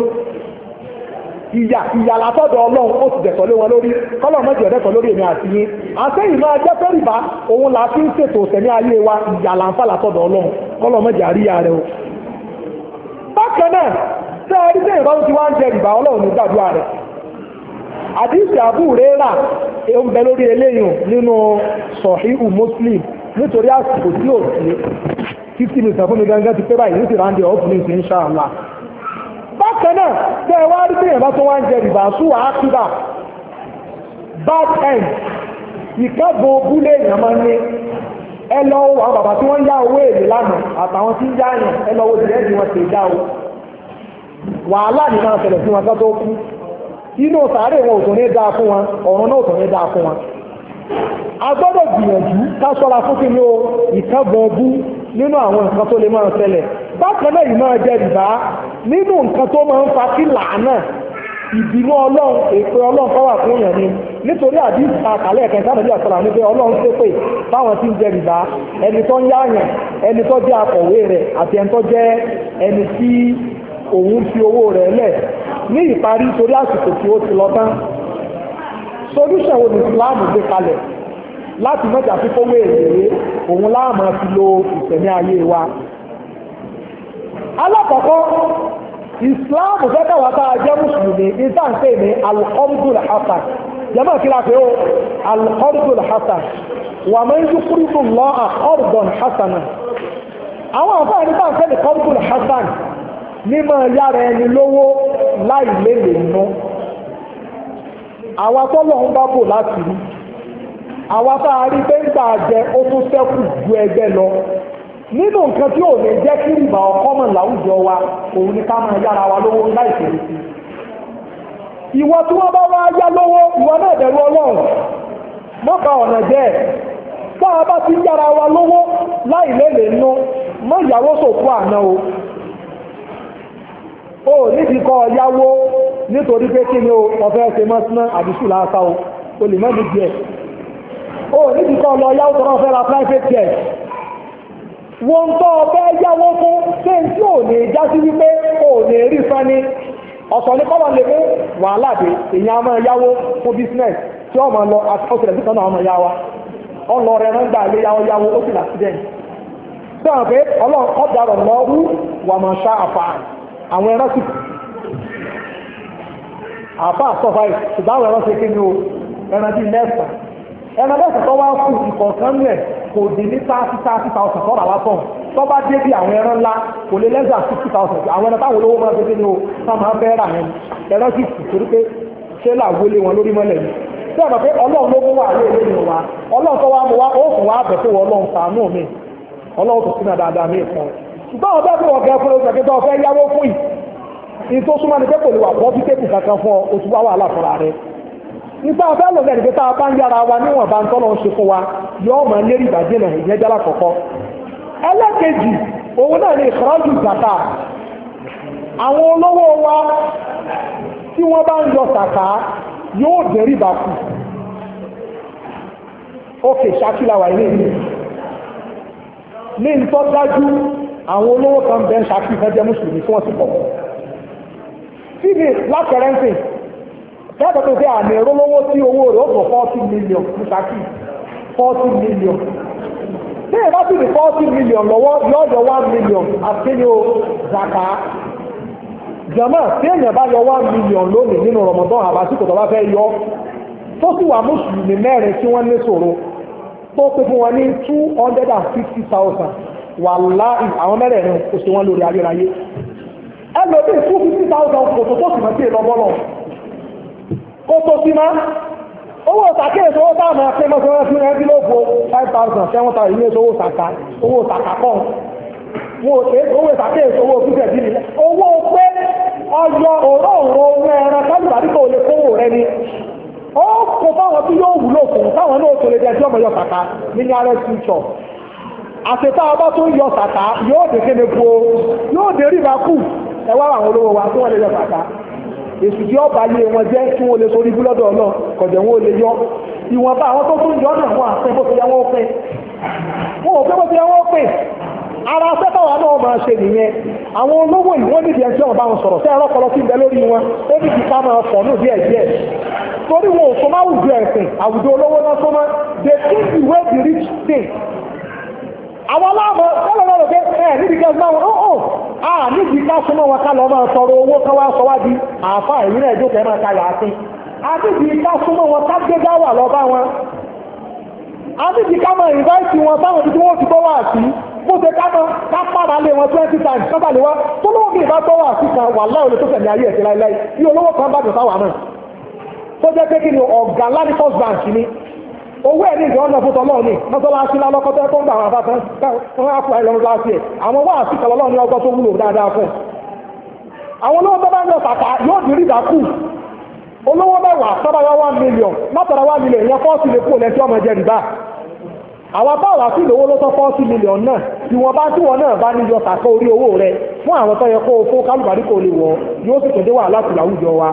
ìyà ìyà látọ̀dọ̀ ọlọ́run ó ti dẹ̀tọ̀ lé wọn lórí kọ́lọ̀ mọ́jì ọ̀dẹ́tọ̀ lórí èmi àti yín àtẹ́yìn máa jẹ́ fẹ́ rìbá òun là fi ń ṣètò òsẹ̀mí ayé wa ìyà làǹfà látọ̀dọ̀ ọlọ́run kọ́lọ̀ mọ́jì àríyá rẹ o. bákan náà tẹ́ ẹ rí sẹ́yìn bá ti wá ń jẹ rìbá ọlọ́run ní gbàdúrà rẹ̀ àdìsí àbúrẹ́rà ń bẹ lórí eléyìn nínú sọ̀híhù Muslim nítorí àsìkò tí ò sí fifty minutes fún mi gangan ti pé báyìí ní ti ráńdì ọ̀pùnrin sí inṣàlá. bákan náà tẹ́ ẹ wá rí sẹ́yìn bá tó wá ń jẹ rìbá sùn àkíbà bad end ìkẹ́bọ̀ búlé èèyàn máa ń ní ẹ lọ àwọn bàbá tí wọ́n ń yá owó èlé lánàá àtàwọn tí ń yá yàn ẹ lọ wo ìrẹ́jì wọn ti dá o wàhálà ní máa ṣẹlẹ̀ sí wọn tó tó kú inú sàárè wọn ò tó ní dáa fún wọn ọ̀run náà ò tó ní dáa fún wọn. a gbọ́dọ̀ gbìyànjú ká ṣọ́ra fún kí ni o ìkẹ́bọ̀ bú nínú àwọn nǹkan tó lè máa ṣẹlẹ̀ bákan náà yìí máa jẹ rìbá nínú nǹkan tó máa ń fa kí làánà ìbínú ọlọ́run èpè ọlọ́run kọ́ wà fún èèyàn ni nítorí àdìsí àkàlẹ̀ ẹ̀kẹ́ sábàbí àtàrà níbi ọlọ́run tó pè báwọn tí ń jẹ rìbá ẹni tó ń yáàyàn ẹni tó jẹ́ akọ̀wé rẹ̀ àti ẹni tó jẹ́ ẹni tí òun fi owó rẹ̀ lẹ̀ ní ìparí torí àsìkò tí ó ti lọ tán solution wo ni Islam gbé kalẹ̀ láti mẹ́ta sí kówó èrè òun láàmú fi lo ìtẹ̀mí ayé wa. alákọ̀ọ́kọ́ Islam fẹ́ káwà tá a jẹ́ mùsùlùmí ìtànṣe ní al-qardul hasan jẹ́mọ̀ kí la pé ó al-qardul hasan wa man yuqridu Allaha qardan hasanan àwọn àfáà ní tàǹṣe ní qardul hasan mímọ̀ yára ẹni lówó láì lélè nú àwọn tọ́lọ̀ ń bá bò láti rí àwọn tá a rí pé ń gbà jẹ ó tún ṣẹ́kù ju ẹgbẹ́ lọ nínú nǹkan tí ò ní jẹ́ kí ìgbà ọkọ́ mọ̀ láwùjọ wa òun ni ká máa yára wa lówó láì fèrè sí ìwọ tí wọ́n bá wá yá lówó ìwọ náà bẹ̀rù Ọlọ́run mọ́ka ọ̀nà jẹ́ tá a bá ti yára wa lówó láì lélè nú mọ́ ìyàwó sòkú àná o ó nídìí kọ́ yáwó nítorí pé kí ni o ọ̀fẹ́ ṣe mọ́sánná àdìsù láàká o o lè mọ́ nídìí ẹ̀ ó nídìí kọ́ lọ yáwó tọ́rọ fẹ́ ra private jet wọ́n tọ́ ọ̀fẹ́ yáwó fún ṣé tí ò ní já sí wípé ò ní rí fẹ́ni ọ̀sọ̀ ní kọ́lọ̀ lè mú wàhálà dé èyàn á máa yáwó fún business tí ọmọ lọ ọ̀sẹ̀ lẹ́sìn kan ọmọ yáwa ọlọ rẹ̀ rán gbà lé yáwó yáwó ó sì l'accident tí wọ́n pé ọlọ́run ọ̀dàrọ̀ lọ́rú wà máa ṣá àfàà àwọn ẹran sì àfà àsọ̀fà yìí ṣùgbọ́n àwọn ẹran ṣe kí ni o ẹran bíi mẹ́sàn ẹran mẹ́sàn tó wá fún ìkọ̀ọ̀kan rẹ̀ kò dé ní thirty thirty thousand tọ́ra lásán tó bá dé bí àwọn ẹran ńlá kò lè lẹ́sà sixty thousand àwọn ẹran táwọn olówó máa ṣe kí ni o tá máa fẹ́ rà yẹn ẹran sì sì torí pé ṣé làwọlé wọn lórí mọ́lẹ̀ ni tí a mọ̀ pé ọlọ́run ló mú wà ní èlé ìlú wa ọlọ́run tó wá mú wa ó fún wa bẹ̀ fún ọlọ́run ṣàánú mi ọlọ́run tó sínú dáadáa mi fún ṣùgbọ́n ọ̀dọ́ bí wọ́n gẹ́ fún oṣù kẹta ọ̀fẹ́ yáwó fún yìí ní tó súnmọ́ ni pé kò lè wà pọ́ fítẹ́kù kankan fún oṣù wá wàhálà fúnra rẹ̀ nípa ọ̀fẹ́ lò lẹ́nu pé tá a bá ń yára wa níwọ̀n bá ń tọ́lọ́ ń ṣe fún wa yóò máa lérí ìbàjẹ́ náà ìyẹn jálá kọ̀kọ́ ẹlẹ́kejì òun náà ní ìkọ́jú zàkà àwọn olówó wa tí wọ́n bá ń yọ zàkà yóò dẹ̀rí ìbàkù ókè ṣàkíláwà ilé ìlú ní ìtọ́ dájú àwọn olówó kan bẹ́ẹ̀ ṣàkíkẹ́ jẹ́ mùsùlùmí tí wọ́n ti pọ̀ tí ní lákẹrẹ́ǹtì tẹ́tọ̀ tó fẹ́ àmì ìrólówó tí owó rẹ̀ ó fọ́ forty million ní ṣàkí forty million tí ìbá sì ní forty million lọ́wọ́ yọ́jọ́ one million àtẹ́yọ zaka jẹ́mọ́ tí èèyàn bá yọ one million lónìí nínú Ramadan àbásíkò tó bá fẹ́ yọ tó sì wà mùsùlùmí mẹ́rin tí wọ́n ní ṣòro tó pé fún wọn ní two hundred and fifty thousand wàláhì àwọn mẹ́rẹ̀ẹ̀rin kò sí wọn lórí ayérayé ẹlòmí two fifty thousand kò tó tó sì mọ́ sí ìlọ́bọ́lọ́ kó tó sí má owó sàkéèsì owó táwọn máa pín mọ́sán fún ẹbí lóko five thousand seven thousand ilé owó sàkà owó sàkà kọ́ owó sàkéèsì owó fífẹ̀ bí nílẹ̀ owó pé ọjọ́ òró òró ohun ẹran kájúbàdí kò lè kówó rẹ ni ó kò fáwọn tí yóò wúlò fún táwọn náà tó lè jẹ́ tí ọmọ yọ sàkà nínú ààrẹ future àṣetá ọba tó ń yọ sàkà yóò dé kéde kú o yóò dé rí ìbákù ẹwà àwọn olówó wa tí wọ́n lè yọ sàkà èsì tí ọba yé wọn jẹ́ kí wọ́n lè sórí búlọ́dọ̀ náà kọ̀jẹ̀ wọn ò lè yọ ìwọ̀nba àwọn tó tún yọ náà wọn àfẹ́ bó ti yẹ wọ́n pè wọn ò fẹ́ bó ti yẹ wọ́n pè ara sẹ́tàwà náà máa ṣe nìyẹn àwọn olówó yìí wọ́n nídìí ẹjọ́ ọba wọn sọ̀rọ̀ sí ẹ̀rọ ọpọlọ tí ń bẹ lórí wọn ó nídìí ká máa fọ̀ ní díẹ̀ díẹ̀ torí wọn ò so máa wùdú ẹ̀sìn àwùjọ olówó náà so máa they think the way the rich think àwọn aláàmọ sọlọ náà lókè ẹ níbi ká súnmọ́ wọn ó à níbi ká súnmọ́ wọn ká lọ máa sọ̀rọ̀ owó ká wá sọ wá di àáfà èyí náà jókòó ẹ máa ka yàtí àbíbi ká súnmọ́ wọn ká gbé dáwà lọ bá wọn àbíbi ká máa ìnváìtì wọn sáwọn ibi tí wọn ti bọ́ wá sí bó ṣe ká máa ká pàdà lé wọn twenty times kábà lè wá tó lówó bí ìbá bọ́ wá sí kan wà láwọn olè tó fẹ̀mí ayé ẹ̀sẹ̀ láíláí bí olówó kan bá dùn sáwà náà tó jẹ́ pé kí ni ọ̀gá ńlá ní first bank ni owó ẹ̀ ní ìjọ ọ̀nà fún tọ́lọ́ ní mọ́sálásí lálọ́kọ́tẹ́ tó ń gbà wọn àbátan wọn á fún ẹ lọ́rùn láti ẹ̀ àwọn wá sí kọlọ́lọ́ ní ọgbọ́n tó wúlò dáadáa fún àwọn olówó tó bá ń lọ kàkà yóò di rídà kù olówó mẹ́wàá sábà wá one million látara one million yẹn fọ́ọ̀sì lè kú òlẹ́ tí ọmọ ẹ̀jẹ̀ rìbá àwọn báwa sí ìlówó ló tọ́ fọ́ọ̀sì million náà tí wọ́n bá tí wọ́n náà bá ní yọ kàkọ́ orí owó rẹ fún àwọn tó yẹ kó o fún kálùbárí kò lè wọ̀ yóò sì tẹ̀dé wà láti láwùjọ wa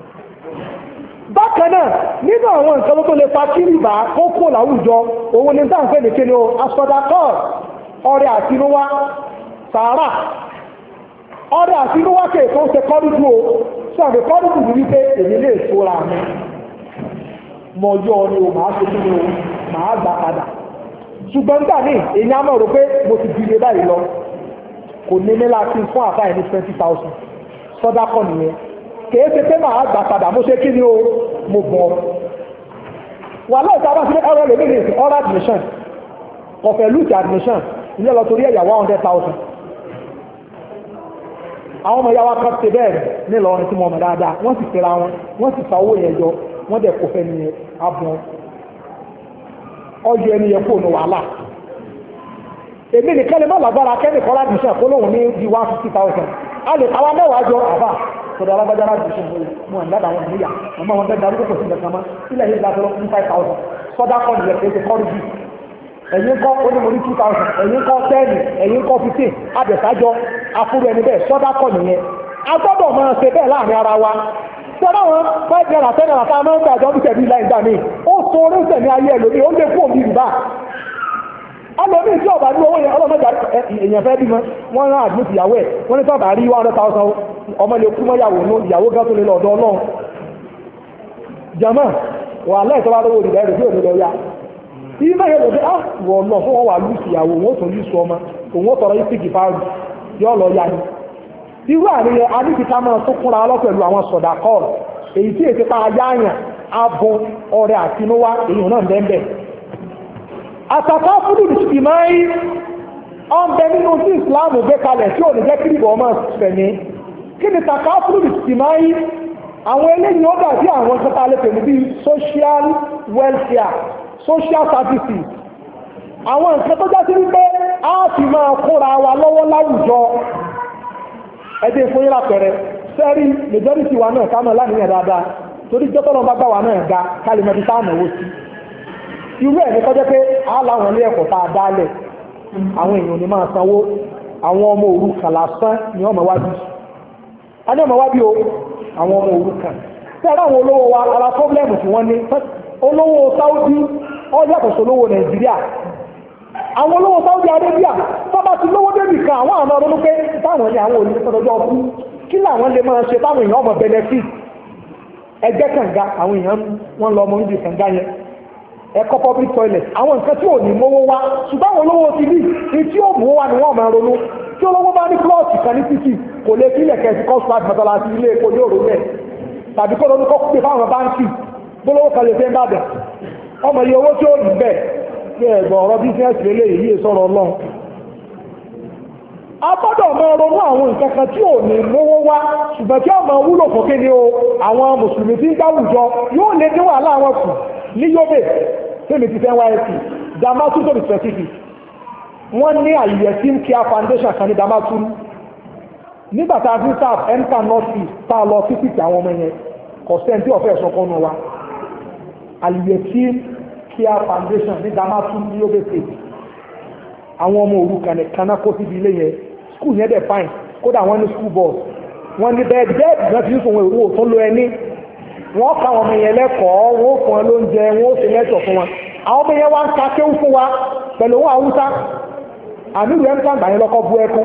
bákan náà nínú àwọn nǹkan tó lè fa kí rìbá kó kó láwùjọ òun ni dáhùn fẹ́lẹ̀ kí ni o asọ́dákọ́ ọrẹ àtinúwá sàárà ọrẹ àtinúwá kè tó ń ṣe kọ́dúdú o sọ̀rọ̀ kọ́dúdú ní wípé èmi lè sóra mi mọ yọ ni o máa ṣe kí ni o máa gbà padà ṣùgbọ́n nígbà míì èyí á mọ̀ rò pé mo ti di ilé báyìí lọ kò ní ní láti fún àfáà ní twenty thousand sọ́dákọ́ nìyẹn kìí ṣe pé máa gbà padà mo ṣe kí ni o mo bọ̀ wà láìsí abá sí ọ̀rọ̀ lè méjì sí ọ̀rọ̀ admission ọ̀fẹ́ lùtì admission ilé lọ torí ẹ̀yà one hundred thousand àwọn ọmọ ìyá wa kan ṣe bẹ́ẹ̀ nílọrin tí mo mọ̀ dáadáa wọ́n sì fẹ́ra wọn wọ́n sì fa owó yẹn jọ wọ́n dẹ̀ kó fẹ́ nìyẹn abùn ọjọ́ ẹni yẹn fóònù wàhálà èmi nìkan lè má lágbára kẹ́nìkan admission kó lóun ní di one fifty thousand a lè káwa mẹ́wàá jọ àbá sọ̀rọ̀ alágbájá láti ṣe fún mú ẹ̀ ládàá wọn níyà ọmọ wọn bẹ́ẹ̀ darúgbó kò sí ìgbà kan mọ́ sílẹ̀ yìí láti lọ fún five thousand sọ́dá kọ́ nìyẹn kò ṣe kọ́rù jù ẹ̀yin kọ́ ó ní mo ní two thousand ẹ̀yin kọ́ ten ẹ̀yin kọ́ fifteen abẹ̀sájọ afúrú ẹni bẹ́ẹ̀ sọ́dá kọ́ nìyẹn a gbọ́dọ̀ máa ṣe bẹ́ẹ̀ láàrin ara wa sọ́dá wọn five naira ten naira tá a máa ń gbà jọ bí tẹ̀lé láì gbà mí ó so orí sẹ̀mí ayé ẹ̀ lómi ó lè fún òbí rìbá ọlọ́mí tí ọba ní owó yẹn ọlọ́mọdé èèyàn fẹ́ bímọ wọ́n rán àdúgbò ìyàwó ẹ̀ wọ́n ní sọ́ọ̀bà rí one hundred thousand ọmọ lè kú mọ́yàwó ní ìyàwó gán tó lè lọ ọ̀dọ̀ ọlọ́run jama wà lẹ́ẹ̀tọ́ bá lówó ìdìbò ẹ̀rọ tí ò ní lọ ya ìdí náà yẹ lọ sí ah wọ́n lọ fún wọn wà lùsì ìyàwó wọn ó tún lùsù ọmọ òun ó tọrọ ìsìnkì fáwọn yọ lọ ya ni irú àríyẹ aníkìká máa tó kúnra lọ pẹ̀lú àwọn sọ̀dà kọ́ọ̀lù èyí tí èsì pa ayáyàn abun ọrẹ àtinúwá èyí náà bẹ́ẹ̀ àtàkà fúdù ìmáyí ọ̀bẹ nínú tí ìsìláàmù gbé kalẹ̀ tí ò ní jẹ́ kírìbọ̀ ọmọ sẹ̀mí kí ni tàkà fúdù ìmáyí àwọn eléyìí ó dàbí àwọn kẹta lè pẹ̀lú bíi social welfare social services àwọn nǹkan tó jásí wípé a fi máa kóra wa lọ́wọ́ láwùjọ ẹdín fún yín lápẹẹrẹ sẹ́rí majority wa náà kámọ̀ láníyàn dáadáa torí jọ́tọ́nà bá gbà wà náà ga kálí mẹ́tí tá ànáwó sí irú ẹ̀ ní kọjá pé a láwọn ilé ẹ̀kọ́ tá a dálẹ̀ àwọn èèyàn ní máa sanwó àwọn ọmọ òrukàn lásán ni ọmọ wájú a ní ọmọ wájú o àwọn ọmọ òrukàn tí a ráwọn olówó wa ara pọ́blẹ́mù tí wọ́n ní olówó Saudi ó yàtọ̀ sí olówó Nàìjíríà àwọn olówó Saudi Arabia tó bá ti lówó débì kan àwọn àmọ́ ọdún pé táwọn ní àwọn òní tọ́jọ́ ọkú kí làwọn lè máa ṣe táwọn èèyàn ọmọ benefit ẹgbẹ́ kànga àwọn èèyàn wọn lọ ọmọ níbi kànga yẹn ẹ̀kọ́ public toilet àwọn nǹkan tí ò ní mówó wá ṣùgbọ́n àwọn olówó ti bí ní tí ó mówó wá ni wọ́n máa ronú tí olówó bá ní plọ́ọ̀tì kan ní títì kò lè kílẹ̀ kẹsì kọ́sùláàtì mọ́tàlásí ilé epo ní òrò bẹ́ẹ̀ tàbí kó lóní kó pè fáwọn báńkì gbólówó kan lè fẹ́ ń bàbẹ̀ ọmọ iye owó tí ó rí bẹ́ẹ̀ tí ẹ̀gbọ́n ọ̀rọ̀ bísíǹsì lélẹ̀ yìí sọ̀rọ̀ ọlọ́run a gbọ́dọ̀ máa ronú àwọn nǹkan kan tí ò ní mówó wá ṣùgbọ́n tí ó máa wúlò fún kí ni o àwọn mùsùlùmí tí ń gbáwùjọ yóò lè dín wàhálà àwọn kù ní Yobe tèmi ti fẹ́ wáyé sí Damaturu to be specific wọ́n ní Al-Yatim Care Foundation kan ní Damaturu nígbà tá a fi sáà ẹnka north east tá a lọ sí títì àwọn ọmọ yẹn kò sẹ́ńtì ọ̀fẹ́ ẹ̀sọ́ kan wa Al-Yatim Care Foundation ní Damaturu ní Yobe state àwọn ọmọ òrukàn nìkan náà kó síbi ilé yẹn skul yẹn dẹ̀ fine kódà wọ́n ní school bus wọ́n ní bẹ́ẹ̀dì bẹ́ẹ̀dì náà fi ń sòwò owó tó lo ẹni wọ́n ká àwọn ọmọ yẹn lẹ́kọ̀ọ́ wọ́n fún wọn lóúnjẹ wọ́n sì lẹ́tọ̀ fún wọn àwọn ọmọ yẹn wá ń ka kéwú fún wa pẹ̀lú owó Haúsá àmì ìwé ẹ̀ńtà gbà yẹn lọ́kọ́ bú ẹkún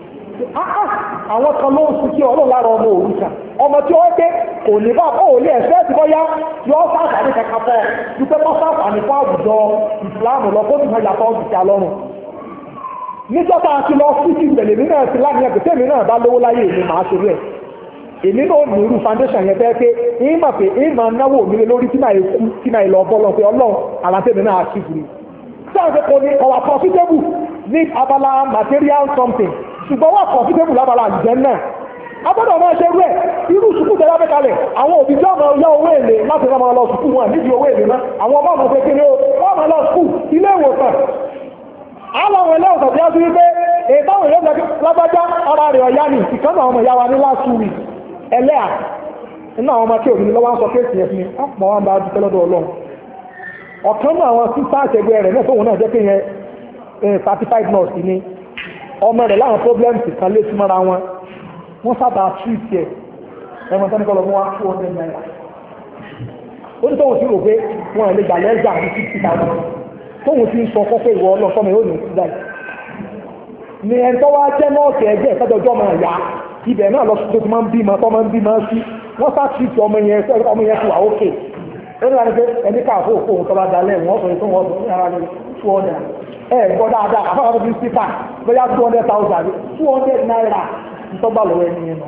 àwọn kan ló ń sùn kí ọlọ́run lára ọmọ òrukàn ọmọ tí wọ́n dé kò ní bá ó lé ẹ̀fẹ́ ti bọ́yá yọ sáfàní kankan fọ́ dúpẹ́ bọ́ sáfàní fún àwùjọ ìsìláàmù lọ kó nìkan yàtọ̀ ọ̀gbìjà lọ́rùn níjọba àti lọ sí ti ìgbẹ̀lẹ̀ nínú ẹ̀sìn láàrin ẹgbẹ̀ tẹ́mi náà bá lówó láyé èmi máa ṣe rẹ̀ èmi náà ní irú foundation yẹn fẹ́ pé èyí mà pé èyí máa náwó mi lé lórí tí máa kú tí máa lọ bọ́ lọ pé ọlọ́run àlàtẹ́mi náà achieve ni sáàfẹ́ kò ní ọwà profitable ní abala material something ṣùgbọ́n wà profitable lábala àjẹ́ náà agbọ́dọ̀ máa ṣe rẹ̀ irú sùkúù tẹ́lá fẹ́ kalẹ̀ àwọn òbí tí ọmọ yá owó èlé láti rán ọmọ lọ sùkúù wọn nídìí owó èlé náà àwọn ọmọ ọmọ kékeré wọn máa lọ sùkúù ilé ìwòsàn àwọn ilé ọ̀sán tí a ti rí pé ètàwọn ìlú ọ̀sán lágbájá ara rẹ̀ ọ̀yá ní ìkànnà àwọn ọmọ ìyá wa ní last week ẹlẹ́à nínú àwọn ọmọ tí òbí lọ́wọ́ ń sọ kéèsì yẹn fún mi ọ̀pọ̀ wọn bá dúpẹ́ lọ́dọ̀ Ọlọ́run ọ̀kan náà àwọn sísá àtẹgbẹ́ rẹ̀ náà tóun náà jẹ́ pé yẹn thirty five nurse ni ọmọ rẹ̀ láwọn problems kan lé sí mọ́ra wọn wọ́n sábà treat ẹ̀ ẹ̀wọ̀n tó ní kọ́ lọ mú wa two hundred naira ó ní tóun sì rò pé wọn lè gbà lẹ́gbà ní fifty thousand tóun ti ń sọ fọ́ pé ìwọ ọlọ́sọ́mọ yóò ní ìsúdá ni ẹni tó wá jẹ́ nọ́ọ̀sì ẹgbẹ́ ìfẹ́jọjọ́ máa yá ibẹ̀ náà lọ tó ti máa ń bímọ tó máa ń bímọ sí wọ́n sá tìrìtì ọmọ yẹn ọmọ yẹn ti wà ókè ó ní wà ní pé ẹni káàfó òkú òun tó bá dalẹ̀ wọ́n sọ ètò wọn sọ ní ara rẹ̀ two hundred ẹ gbọ́ dáadáa àfáwọn tó fi ń sípà bóyá two hundred thousand two hundred naira ìtọ́gbà lọ́wọ́ ẹni yẹn náà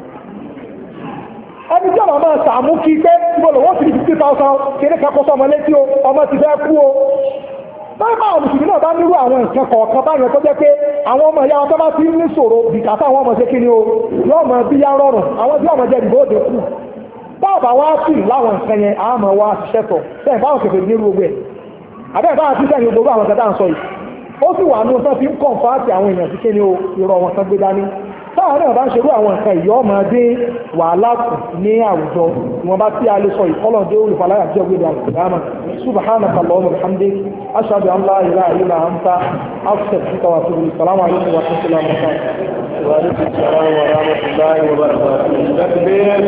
ẹni tí ọmọ máa sàmú kí pé gbọ́dọ̀ wọ́n ti di fifty thousand kéré kakọ́ sọmọ létí o ọmọ ti fẹ́ kú o báyìí báwọn mùsùlùmí náà bá nírú àwọn nǹkan kọ̀ọ̀kan báyìí tó jẹ́ pé àwọn ọmọ ìyá wọn tó bá ti ń ní ṣòro bìkátà àwọn ọmọ ṣe kí ni o yóò mọ bí yá rọrùn àwọn tí ọmọ jẹ ìbò òde kù báàbà wá sí láwọn nǹkan yẹn àmọ́ wá ṣiṣẹ́ tọ̀ bẹ́ẹ̀ báwọn kẹfẹ́ ní irú ogbẹ́ àbẹ́ẹ̀ báwọn ti sẹ́yìn gbogbo àwọn kẹta ń sọ yìí ó sì wà ní ọ̀sán fi ń kọ̀ǹfààtì àwọn èèyàn sí kí ni o ìrọ̀ wọn kan gbé dání táwọn náà bá ń ṣerú àwọn nǹkan ìyọ́ máa dé wàhálà kù ní àwùjọ wọn bá tí a lè sọ ìkọlọ̀dé olùfàlàyà jẹ́ ògbé àlùkùdámà subhanaka allahumma wa bihamdik ashhadu an la ilaha illa anta astaghfiruka wa atubu ilayk assalamu alaykum wa rahmatullahi wa barakatuh wa alaykum assalam wa rahmatullahi wa barakatuh takbir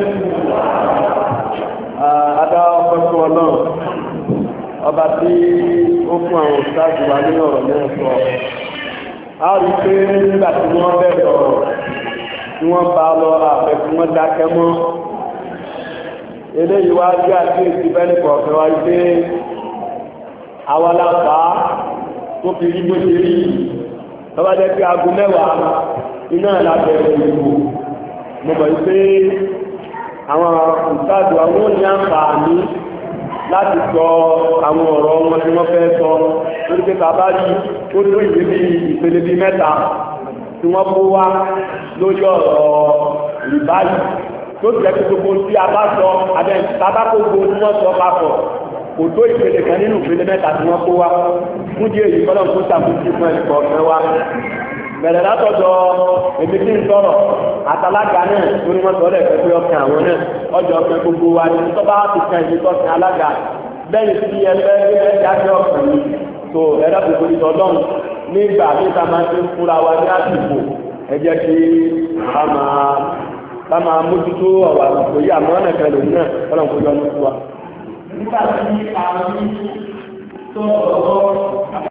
ada ọpẹ́ Ọlọ́run ọba tí ó fún àwọn òṣìṣẹ́ wa nínú ọ̀rọ̀ náà sọ a rí pé nígbà tí wọ́n bẹ̀rẹ̀ ọ̀rọ̀ tí wọ́n bá lọ àfẹ́ tí wọ́n dákẹ́ mọ́ eléyìí wá bí àti èsì bẹ́ẹ̀ nìkan ọ̀fẹ́ wá gbé àwọn alápá tó fi rí bó ṣe rí lọ́wọ́ jẹ́ pé aago mẹ́wàá iná lábẹ́rẹ̀ ìlú mo mọ̀ pé àwọn ìsáàdù àwọn ò ní àǹfààní láti sọ àwọn ọ̀rọ̀ wọn tí wọ́n fẹ́ sọ lórí pé bàbá rí ó tó ìwé bí ìpele bí mẹ́ta tí wọ́n kó wá lórí ọ̀rọ̀ rìbáyì tó ti jẹ́ pé gbogbo tí a bá sọ abẹ́ bàbá kó gbogbo tí wọ́n sọ papọ̀ kò tó ìpele kan nínú ìpele mẹ́ta tí wọ́n kó wa fún díẹ̀ yìí kọ́lọ́n tó ṣàkóso fún ẹnì kọ̀ọ̀kan wa bẹ̀rẹ̀ látọ̀dọ̀ èmi tí ń sọ̀rọ̀ àtàlága náà lórí wọn sọ̀rọ̀ ẹ̀fẹ́ pé ọkàn àwọn náà ọjọ́ ọkàn gbogbo wa ní tó bá ti kan ìdí tọ́sìn alága bẹ́ẹ̀ sí ẹgbẹ́ ẹgbẹ́ jáde ọkàn yìí tó ẹ̀rọ gbogbo ìtọ́lọ́run nígbà tí ká máa ti ń fúnra wa ní àsìkò ẹ jẹ́ kí a máa ká máa mójútó ọ̀rọ̀ àsìkò yìí àmọ́ ọ̀nà kan lòun náà ọlọ́run kó yọ ọ́ ní fún wa. nígbà tí àwọn tó ọ̀rọ̀